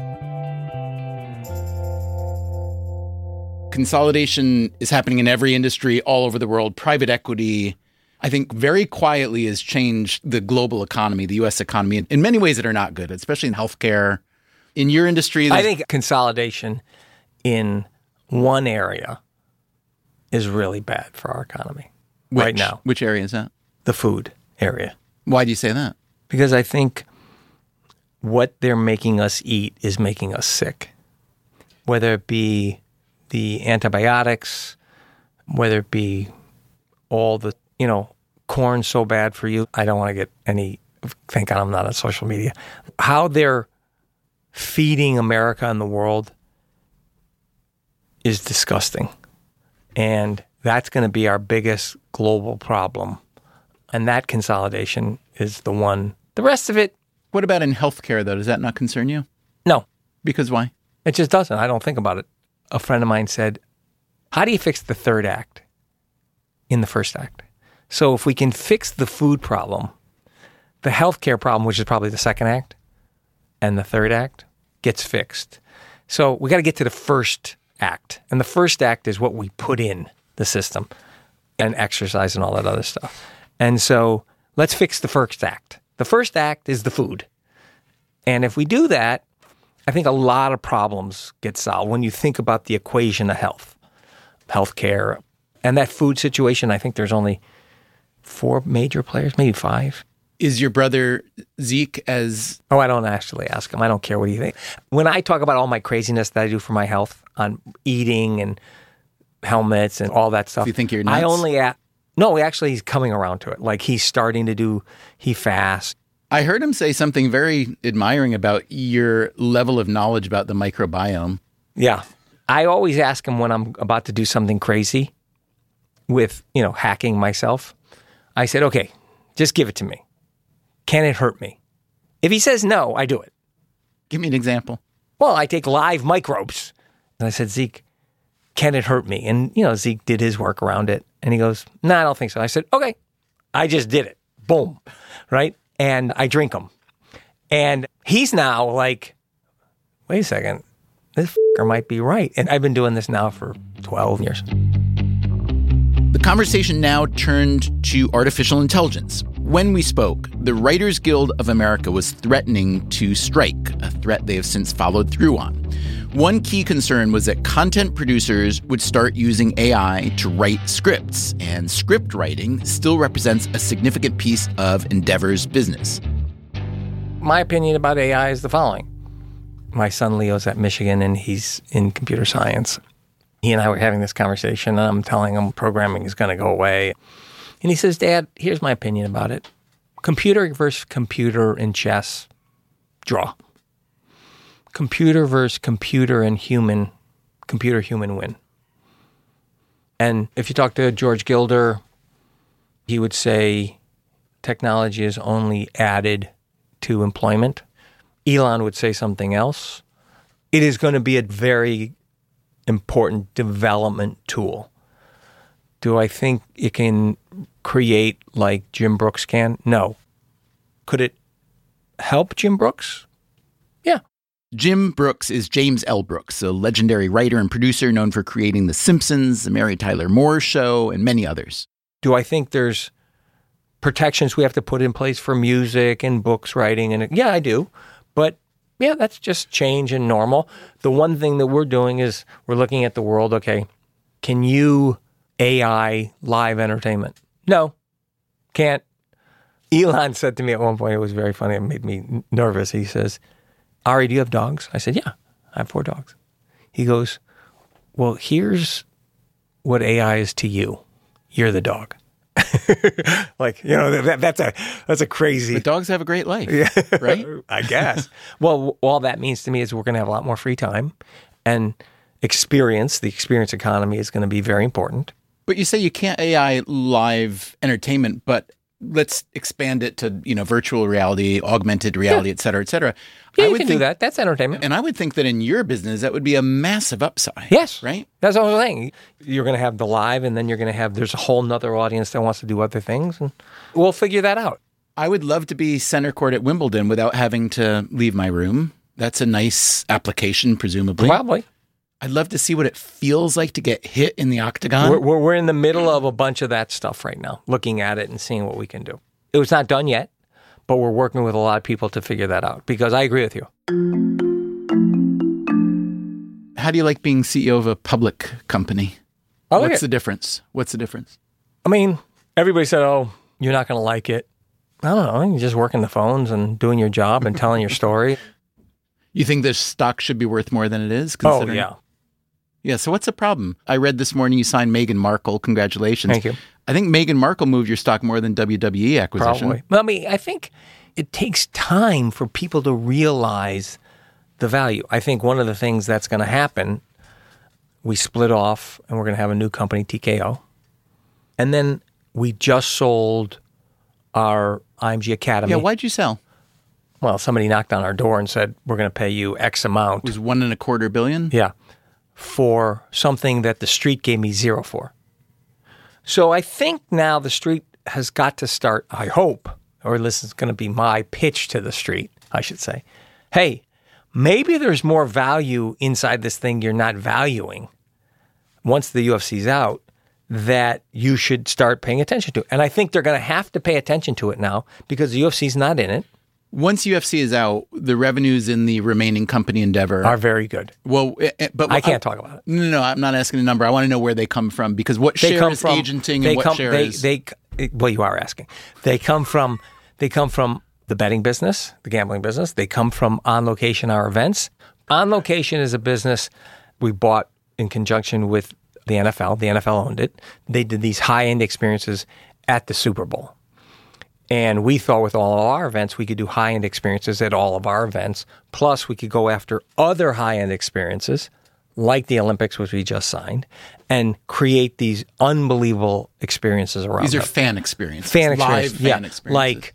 Consolidation is happening in every industry all over the world. Private equity, I think, very quietly has changed the global economy, the U.S. economy, in many ways that are not good, especially in healthcare. In your industry, I think consolidation in one area is really bad for our economy right now. Which area is that? The food area. Why do you say that? Because I think what they're making us eat is making us sick. Whether it be the antibiotics, whether it be all the, corn so bad for you. I don't want to get any, thank God I'm not on social media. How they're feeding America and the world is disgusting. And that's going to be our biggest global problem. And that consolidation is the one. The rest of it. What about in healthcare, though? Does that not concern you? No. Because why? It just doesn't. I don't think about it. A friend of mine said, how do you fix the third act in the first act? So if we can fix the food problem, the healthcare problem, which is probably the second act, and the third act gets fixed. So we got to get to the first act. And the first act is what we put in the system and exercise and all that other stuff. And so let's fix the first act. The first act is the food. And if we do that, I think a lot of problems get solved when you think about the equation of healthcare, and that food situation. I think there's only 4 major players, maybe 5. Is your brother Zeke as... Oh, I don't actually ask him. I don't care what he thinks. When I talk about all my craziness that I do for my health on eating and helmets and all that stuff. Do you think you're nuts? I only... No, actually, he's coming around to it. Like, he's starting to do... He fasts. I heard him say something very admiring about your level of knowledge about the microbiome. Yeah. I always ask him when I'm about to do something crazy with, hacking myself. I said, okay, just give it to me. Can it hurt me? If he says no, I do it. Give me an example. Well, I take live microbes. And I said, Zeke, can it hurt me? And, Zeke did his work around it. And he goes, no, I don't think so. I said, okay, I just did it. Boom. Right? And I drink them. And he's now like, wait a second, this fucker might be right. And I've been doing this now for 12 years. The conversation now turned to artificial intelligence. When we spoke, the Writers Guild of America was threatening to strike, a threat they have since followed through on. One key concern was that content producers would start using AI to write scripts, and script writing still represents a significant piece of Endeavor's business. My opinion about AI is the following. My son Leo's at Michigan, and he's in computer science. He and I were having this conversation, and I'm telling him programming is going to go away. And he says, Dad, here's my opinion about it. Computer versus computer in chess, draw. Computer versus computer and human, computer-human win. And if you talk to George Gilder, he would say technology is only added to employment. Elon would say something else. It is going to be a very important development tool. Do I think it can create like Jim Brooks can? No. Could it help Jim Brooks? Yeah. Jim Brooks is James L. Brooks, a legendary writer and producer known for creating The Simpsons, The Mary Tyler Moore Show, and many others. Do I think there's protections we have to put in place for music and books writing. And yeah, I do. But yeah, that's just change and normal. The one thing that we're doing is we're looking at the world. Okay, can you AI live entertainment? No, can't. Elon said to me at one point, it was very funny. It made me nervous. He says, Ari, do you have dogs? I said, yeah, I have 4 dogs. He goes, well, here's what AI is to you. You're the dog. Like, you know, that's a crazy. But dogs have a great life, right? I guess. Well, all that means to me is we're going to have a lot more free time, and the experience economy is going to be very important. But you say you can't AI live entertainment, but let's expand it to, virtual reality, augmented reality, et cetera, et cetera. Yeah, you can do that. That's entertainment. And I would think that in your business, that would be a massive upside. Yes. Right? That's what I'm saying. You're going to have the live, and then you're going to have, there's a whole nother audience that wants to do other things, and we'll figure that out. I would love to be center court at Wimbledon without having to leave my room. That's a nice application, presumably. Probably. I'd love to see what it feels like to get hit in the octagon. We're in the middle of a bunch of that stuff right now, looking at it and seeing what we can do. It was not done yet, but we're working with a lot of people to figure that out, because I agree with you. How do you like being CEO of a public company? What's the difference? I mean, everybody said, oh, you're not going to like it. I don't know. You're just working the phones and doing your job and telling your story. You think this stock should be worth more than it is? Oh, yeah. Yeah, so what's the problem? I read this morning you signed Meghan Markle. Congratulations. Thank you. I think Meghan Markle moved your stock more than WWE acquisition. Probably. Well, I mean, I think it takes time for people to realize the value. I think one of the things that's going to happen, we split off and we're going to have a new company, TKO. And then we just sold our IMG Academy. Yeah, why'd you sell? Well, somebody knocked on our door and said, we're going to pay you X amount. It was $1.25 billion? Yeah. For something that the street gave me 0 for. So I think now the street has got to start, I hope, or this is going to be my pitch to the street, I should say. Hey, maybe there's more value inside this thing you're not valuing once the UFC's out that you should start paying attention to. And I think they're going to have to pay attention to it now because the UFC's not in it. Once UFC is out, the revenues in the remaining company Endeavor are very good. Well, but I can't talk about it. No, I'm not asking a number. I want to know where they come from, because what share is agenting and what share is... Well, you are asking. They come from the betting business, the gambling business. They come from On Location, our events. On Location is a business we bought in conjunction with the NFL. The NFL owned it. They did these high-end experiences at the Super Bowl. And we thought with all of our events, we could do high-end experiences at all of our events. Plus, we could go after other high-end experiences, like the Olympics, which we just signed, and create these unbelievable experiences around These are them. fan experiences. Live fan experiences. Like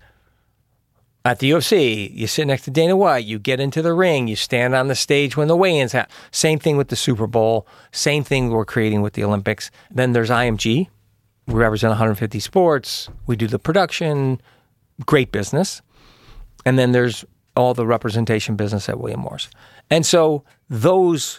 at the UFC, you sit next to Dana White, you get into the ring, you stand on the stage when the weigh-ins happen. Same thing with the Super Bowl. Same thing we're creating with the Olympics. Then there's IMG. We represent 150 sports. We do the production, great business. And then there's all the representation business at William Morris. And so those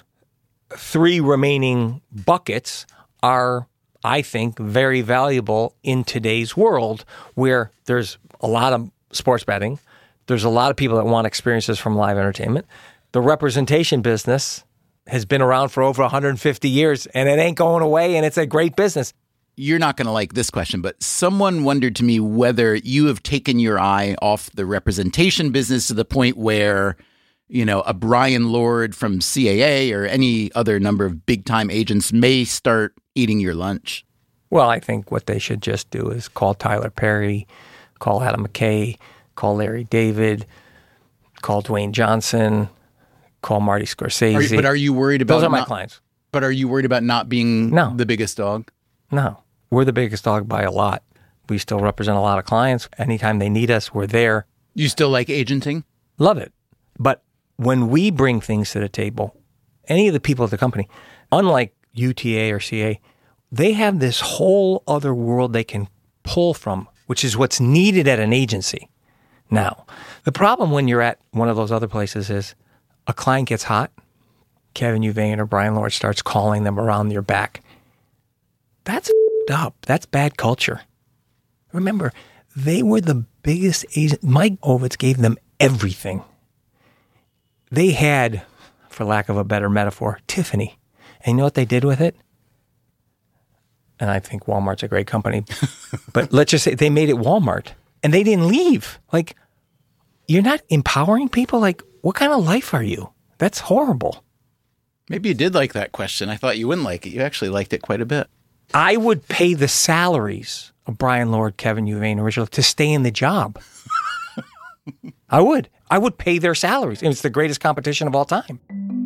3 remaining buckets are, I think, very valuable in today's world where there's a lot of sports betting. There's a lot of people that want experiences from live entertainment. The representation business has been around for over 150 years, and it ain't going away, and it's a great business. You're not going to like this question, but someone wondered to me whether you have taken your eye off the representation business to the point where, a Brian Lord from CAA or any other number of big-time agents may start eating your lunch. Well, I think what they should just do is call Tyler Perry, call Adam McKay, call Larry David, call Dwayne Johnson, call Marty Scorsese. But are you worried about... Those are my clients. But are you worried about not being the biggest dog? No. We're the biggest dog by a lot. We still represent a lot of clients. Anytime they need us, we're there. You still like agenting? Love it. But when we bring things to the table, any of the people at the company, unlike UTA or CA, they have this whole other world they can pull from, which is what's needed at an agency. Now, the problem when you're at one of those other places is a client gets hot, Kevin Uvain or Brian Lord starts calling them around your back. That's up. That's bad culture. Remember, they were the biggest agent. Mike Ovitz gave them everything. They had, for lack of a better metaphor, Tiffany. And you know what they did with it? And I think Walmart's a great company. But let's just say they made it Walmart. And they didn't leave. Like, you're not empowering people? Like, what kind of life are you? That's horrible. Maybe you did like that question. I thought you wouldn't like it. You actually liked it quite a bit. I would pay the salaries of Brian Lord, Kevin Uvain, originally to stay in the job. I would. I would pay their salaries. It's the greatest competition of all time.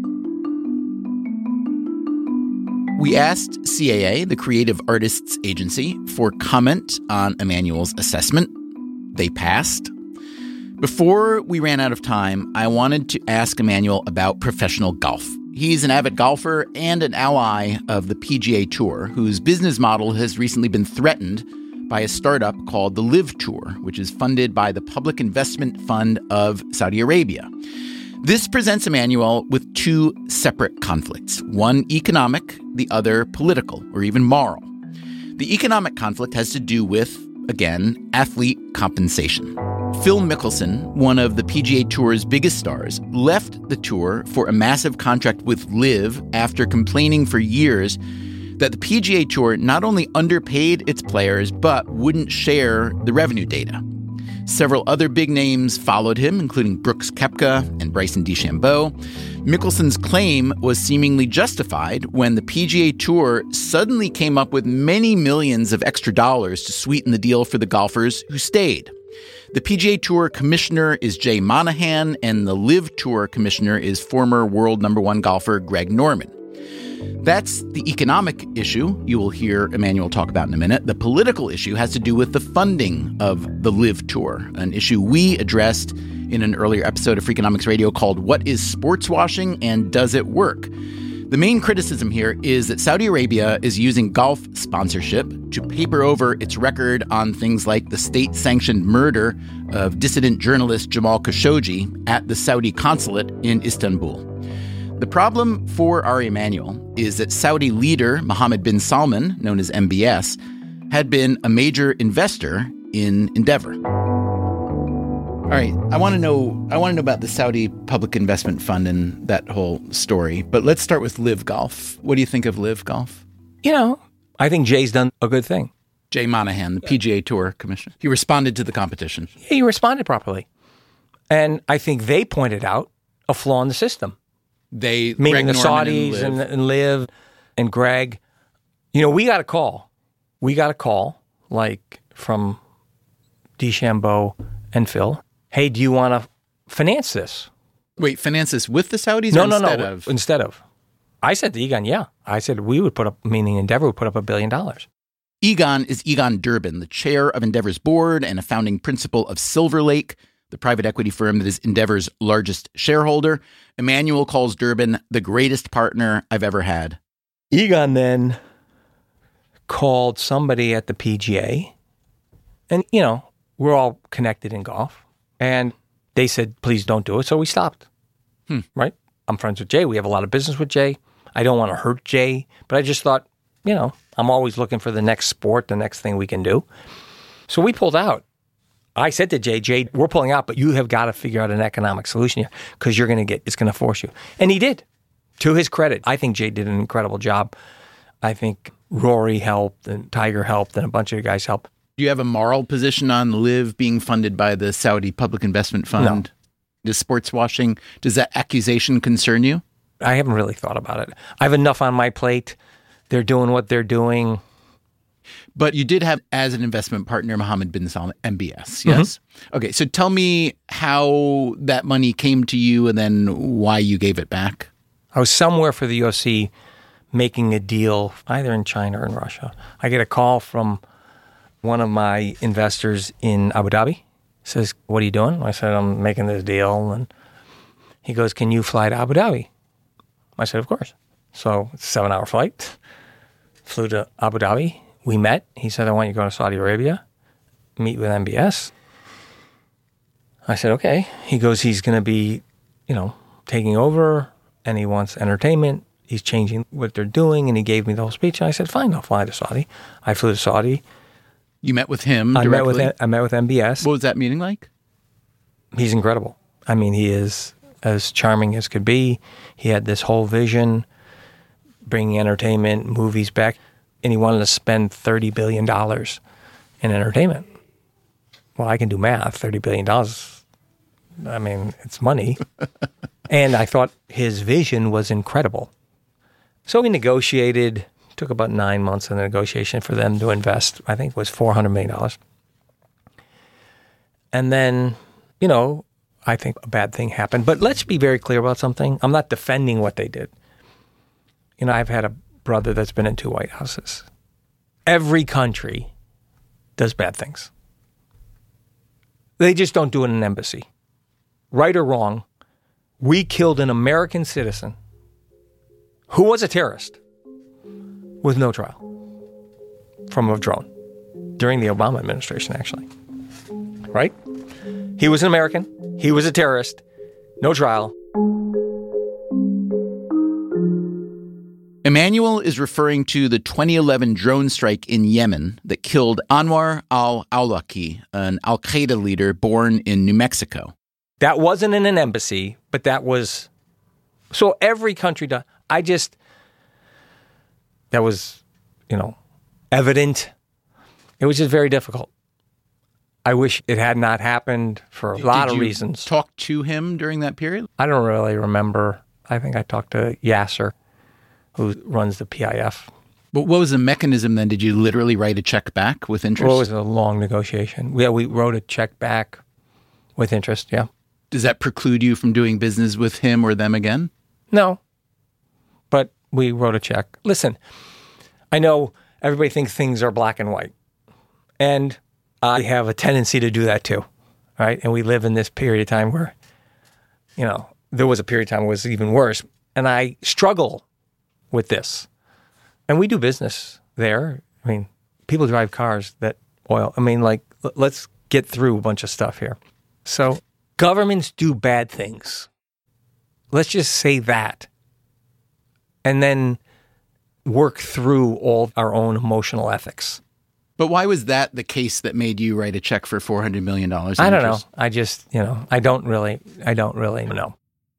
We asked CAA, the Creative Artists Agency, for comment on Emmanuel's assessment. They passed. Before we ran out of time, I wanted to ask Emmanuel about professional golf. He's an avid golfer and an ally of the PGA Tour, whose business model has recently been threatened by a startup called the Live Tour, which is funded by the Public Investment Fund of Saudi Arabia. This presents Emmanuel with two separate conflicts, one economic, the other political, or even moral. The economic conflict has to do with, again, athlete compensation. Phil Mickelson, one of the PGA Tour's biggest stars, left the tour for a massive contract with Live after complaining for years that the PGA Tour not only underpaid its players, but wouldn't share the revenue data. Several other big names followed him, including Brooks Koepka and Bryson DeChambeau. Mickelson's claim was seemingly justified when the PGA Tour suddenly came up with many millions of extra dollars to sweeten the deal for the golfers who stayed. The PGA Tour commissioner is Jay Monahan, and the Live Tour commissioner is former world #1 golfer Greg Norman. That's the economic issue you will hear Emmanuel talk about in a minute. The political issue has to do with the funding of the Live Tour, an issue we addressed in an earlier episode of Freakonomics Radio called What is Sports Washing and Does It Work? The main criticism here is that Saudi Arabia is using golf sponsorship to paper over its record on things like the state-sanctioned murder of dissident journalist Jamal Khashoggi at the Saudi consulate in Istanbul. The problem for Ari Emanuel is that Saudi leader Mohammed bin Salman, known as MBS, had been a major investor in Endeavor. All right, I want to know about the Saudi Public Investment Fund and that whole story. But let's start with Live Golf. What do you think of Live Golf? You know, I think Jay's done a good thing. Jay Monahan, the PGA Tour commissioner. He responded to the competition. He responded properly. And I think they pointed out a flaw in the system. They, meaning Greg the Norman Saudis and Liv and Greg. You know, we got a call. Like from DeChambeau and Phil. Hey, do you want to finance this? Wait, finance this with the Saudis? No, Instead of? I said to Egon, yeah. I said we would put up, meaning Endeavor would put up $1 billion. Egon is Egon Durbin, the chair of Endeavor's board and a founding principal of Silver Lake, the private equity firm that is Endeavor's largest shareholder. Emmanuel calls Durbin the greatest partner I've ever had. Egon then called somebody at the PGA, and, you know, we're all connected in golf, and they said, please don't do it, so we stopped. Right? I'm friends with Jay. We have a lot of business with Jay. I don't want to hurt Jay, but I just thought, you know, I'm always looking for the next sport, the next thing we can do. So we pulled out. I said to Jay, we're pulling out, but you have got to figure out an economic solution here because it's going to force you. And he did. To his credit, I think Jay did an incredible job. I think Rory helped and Tiger helped and a bunch of guys helped. Do you have a moral position on Live being funded by the Saudi Public Investment Fund? No. Does sports washing, does that accusation concern you? I haven't really thought about it. I have enough on my plate. They're doing what they're doing. But you did have, as an investment partner, Mohammed bin Salman, MBS, yes? Mm-hmm. Okay, so tell me how that money came to you and then why you gave it back. I was somewhere for the UFC making a deal, either in China or in Russia. I get a call from one of my investors in Abu Dhabi. He says, what are you doing? I said, I'm making this deal. And he goes, can you fly to Abu Dhabi? I said, of course. So it's a 7-hour flight. Flew to Abu Dhabi. We met. He said, I want you to go to Saudi Arabia, meet with MBS. I said, okay. He goes, he's going to be, taking over, and he wants entertainment. He's changing what they're doing, and he gave me the whole speech. And I said, fine, I'll fly to Saudi. I flew to Saudi. You met with him I directly? met with MBS. What was that meeting like? He's incredible. I mean, he is as charming as could be. He had this whole vision, bringing entertainment, movies back, and he wanted to spend $30 billion in entertainment. Well, I can do math. $30 billion, I mean, it's money. And I thought his vision was incredible. So we negotiated, took about 9 months in the negotiation for them to invest, I think it was $400 million. And then, you know, I think a bad thing happened. But let's be very clear about something. I'm not defending what they did. You know, I've had a brother that's been in 2 White Houses. Every country does bad things. They just don't do it in an embassy. Right or wrong, we killed an American citizen who was a terrorist with no trial from a drone during the Obama administration, actually. Right? He was an American. He was a terrorist. No trial. Emanuel is referring to the 2011 drone strike in Yemen that killed Anwar al-Awlaki, an al-Qaeda leader born in New Mexico. That wasn't in an embassy, but that was... So every country does... That was, you know, evident. It was just very difficult. I wish it had not happened for a lot of reasons. Did you talk to him during that period? I don't really remember. I think I talked to Yasser, who runs the PIF. But what was the mechanism then? Did you literally write a check back with interest? Well, it was a long negotiation. Yeah, we wrote a check back with interest, yeah. Does that preclude you from doing business with him or them again? No, but we wrote a check. Listen, I know everybody thinks things are black and white, and I have a tendency to do that too, right? And we live in this period of time where, you know, there was a period of time where it was even worse, and I struggle with this. And we do business there. I mean, people drive cars that oil. I mean, like, let's get through a bunch of stuff here. So governments do bad things. Let's just say that. And then work through all our own emotional ethics. But why was that the case that made you write a check for $400 million? I don't know. I just, you know, I don't really know.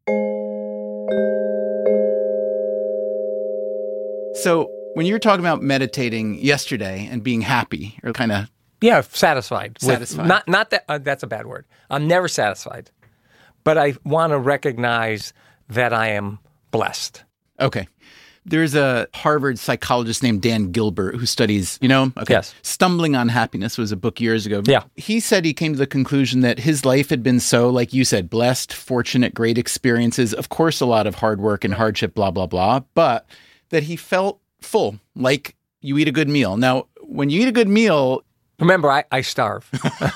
So when you were talking about meditating yesterday and being happy or kind of... Yeah, satisfied. Satisfied. Not that, that's a bad word. I'm never satisfied. But I want to recognize that I am blessed. Okay. There's a Harvard psychologist named Dan Gilbert who studies, you know, Yes. Stumbling on Happiness was a book years ago. Yeah. He said he came to the conclusion that his life had been so, like you said, blessed, fortunate, great experiences, of course, a lot of hard work and hardship, blah, blah, blah, but that he felt full, like you eat a good meal. Now, when you eat a good meal... Remember, I starve.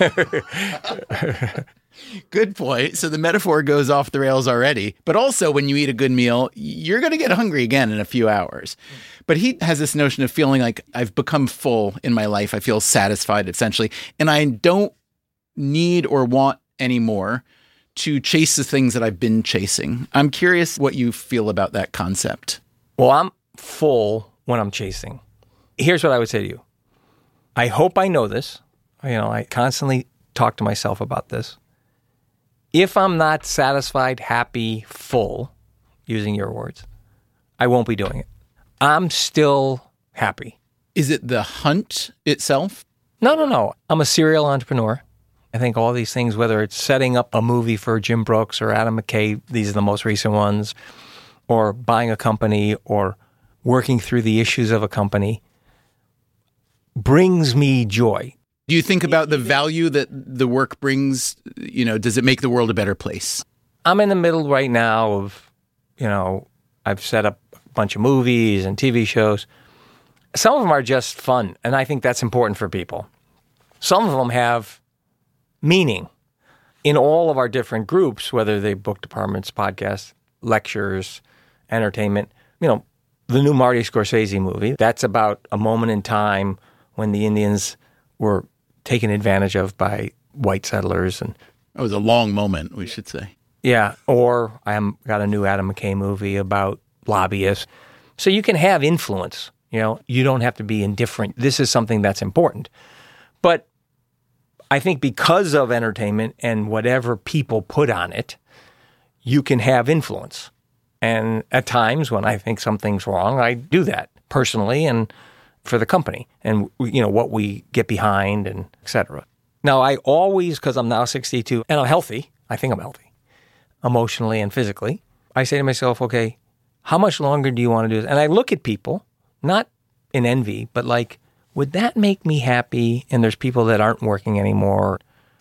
Good point. So the metaphor goes off the rails already. But also when you eat a good meal, you're going to get hungry again in a few hours. But he has this notion of feeling like I've become full in my life. I feel satisfied, essentially. And I don't need or want anymore to chase the things that I've been chasing. I'm curious what you feel about that concept. Well, I'm full when I'm chasing. Here's what I would say to you. I hope I know this. You know, I constantly talk to myself about this. If I'm not satisfied, happy, full, using your words, I won't be doing it. I'm still happy. Is it the hunt itself? No. I'm a serial entrepreneur. I think all these things, whether it's setting up a movie for Jim Brooks or Adam McKay, these are the most recent ones, or buying a company or working through the issues of a company, brings me joy. Do you think about the value that the work brings? You know, does it make the world a better place? I'm in the middle right now of, you know, I've set up a bunch of movies and TV shows. Some of them are just fun, and I think that's important for people. Some of them have meaning. In all of our different groups, whether they book departments, podcasts, lectures, entertainment, you know, the new Marty Scorsese movie, that's about a moment in time when the Indians were taken advantage of by white settlers. And it was a long moment, we should say. Yeah, or got a new Adam McKay movie about lobbyists. So you can have influence, you know. You don't have to be indifferent. This is something that's important. But I think because of entertainment and whatever people put on it, you can have influence. And at times when I think something's wrong, I do that personally and for the company and, what we get behind and et cetera. Now, I always, because I'm now 62 and I'm healthy, I think I'm healthy, emotionally and physically, I say to myself, okay, how much longer do you want to do this? And I look at people, not in envy, but like, would that make me happy? And there's people that aren't working anymore.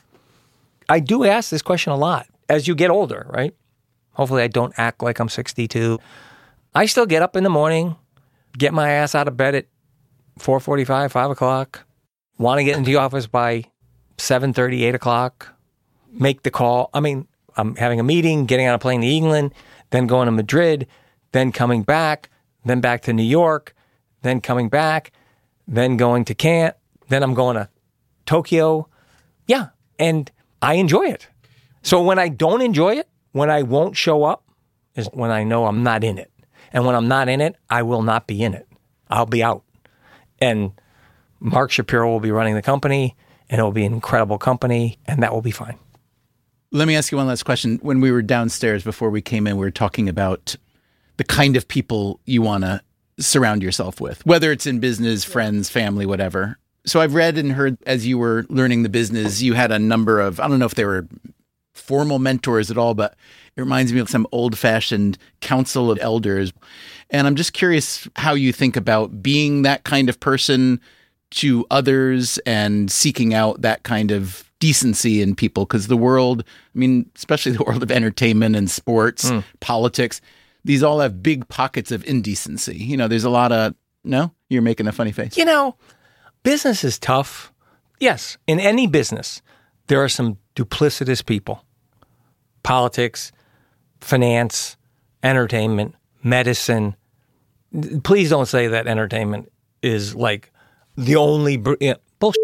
I do ask this question a lot as you get older, right? Hopefully I don't act like I'm 62. I still get up in the morning, get my ass out of bed at 4:45, 5 o'clock, want to get into the office by 7:30, 8 o'clock, make the call. I mean, I'm having a meeting, getting on a plane to England, then going to Madrid, then coming back, then back to New York, then coming back, then going to Cannes, then I'm going to Tokyo. Yeah, and I enjoy it. So when I don't enjoy it, when I won't show up, is when I know I'm not in it. And when I'm not in it, I will not be in it. I'll be out. And Mark Shapiro will be running the company, and it will be an incredible company, and that will be fine. Let me ask you one last question. When we were downstairs before we came in, we were talking about the kind of people you want to surround yourself with, whether it's in business, friends, family, whatever. So I've read and heard as you were learning the business, you had a number of, I don't know if they were formal mentors at all, but it reminds me of some old-fashioned council of elders. And I'm just curious how you think about being that kind of person to others and seeking out that kind of decency in people. Because the world, I mean, especially the world of entertainment and sports, politics, these all have big pockets of indecency. There's a lot of, no? You're making a funny face. Business is tough. Yes, in any business, there are some duplicitous people. Politics, finance, entertainment, medicine. Please don't say that entertainment is like the only bullshit.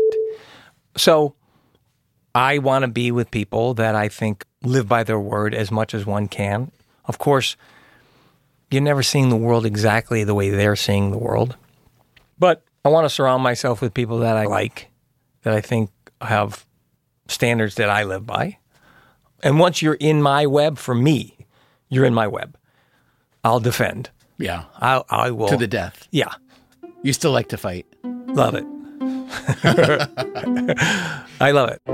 So I want to be with people that I think live by their word as much as one can. Of course, you're never seeing the world exactly the way they're seeing the world. But I want to surround myself with people that I like, that I think have standards that I live by. And once you're in my web, for me, you're in my web. I'll defend. Yeah. I will. To the death. Yeah. You still like to fight. Love it. I love it.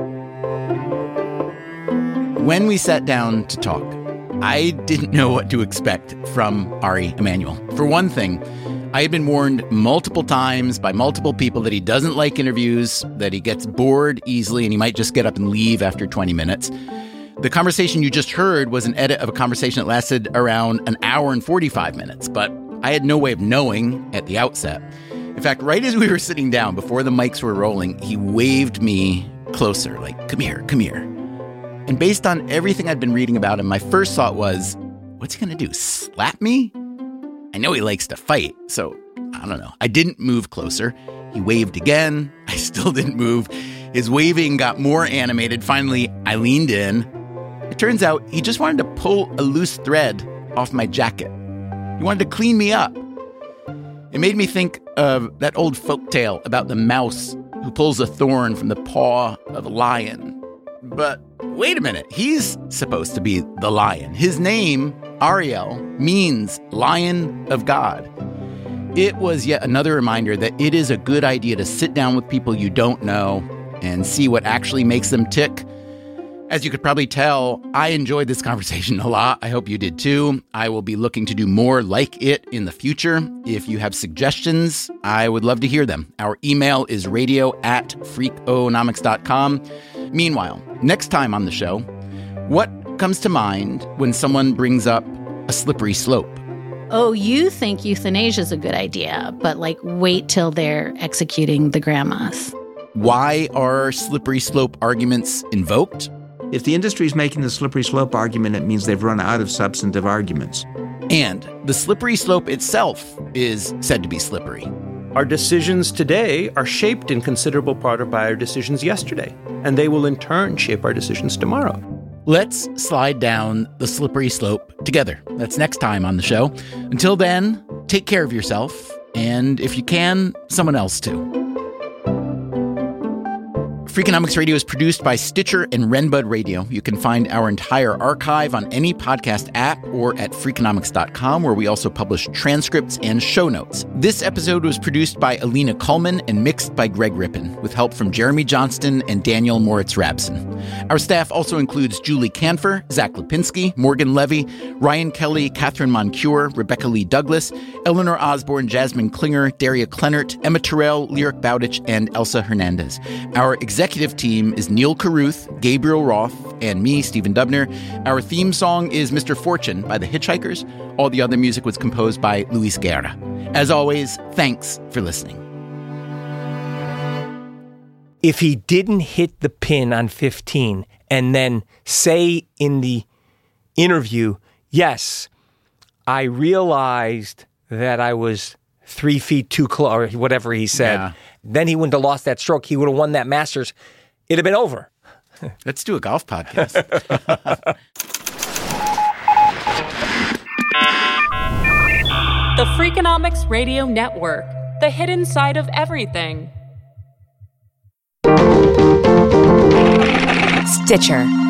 When we sat down to talk, I didn't know what to expect from Ari Emanuel. For one thing, I had been warned multiple times by multiple people that he doesn't like interviews, that he gets bored easily, and he might just get up and leave after 20 minutes. The conversation you just heard was an edit of a conversation that lasted around an hour and 45 minutes, but I had no way of knowing at the outset. In fact, right as we were sitting down, before the mics were rolling, he waved me closer, like, come here, come here. And based on everything I'd been reading about him, my first thought was, what's he going to do, slap me? I know he likes to fight, so I don't know. I didn't move closer. He waved again. I still didn't move. His waving got more animated. Finally, I leaned in. It turns out he just wanted to pull a loose thread off my jacket. He wanted to clean me up. It made me think of that old folktale about the mouse who pulls a thorn from the paw of a lion. But wait a minute, he's supposed to be the lion. His name, Ariel, means Lion of God. It was yet another reminder that it is a good idea to sit down with people you don't know and see what actually makes them tick. As you could probably tell, I enjoyed this conversation a lot. I hope you did too. I will be looking to do more like it in the future. If you have suggestions, I would love to hear them. Our email is radio@freakonomics.com. Meanwhile, next time on the show, what comes to mind when someone brings up a slippery slope? Oh, you think euthanasia is a good idea, but wait till they're executing the grandmas. Why are slippery slope arguments invoked? If the industry is making the slippery slope argument, it means they've run out of substantive arguments. And the slippery slope itself is said to be slippery. Our decisions today are shaped in considerable part by our decisions yesterday, and they will in turn shape our decisions tomorrow. Let's slide down the slippery slope together. That's next time on the show. Until then, take care of yourself, and if you can, someone else too. Freakonomics Radio is produced by Stitcher and Renbud Radio. You can find our entire archive on any podcast app or at Freakonomics.com, where we also publish transcripts and show notes. This episode was produced by Alina Kuhlman and mixed by Greg Rippin, with help from Jeremy Johnston and Daniel Moritz-Rabson. Our staff also includes Julie Canfer, Zach Lipinski, Morgan Levy, Ryan Kelly, Catherine Moncure, Rebecca Lee Douglas, Eleanor Osborne, Jasmine Klinger, Daria Kleinert, Emma Terrell, Lyric Bowditch, and Elsa Hernandez. Our executive team is Neil Carruth, Gabriel Roth, and me, Stephen Dubner. Our theme song is Mr. Fortune by the Hitchhikers. All the other music was composed by Luis Guerra. As always, thanks for listening. If he didn't hit the pin on 15 and then say in the interview, yes, I realized that I was 3 feet too close, or whatever he said, then he wouldn't have lost that stroke. He would have won that Masters. It'd have been over. Let's do a golf podcast. The Freakonomics Radio Network, the hidden side of everything. Stitcher.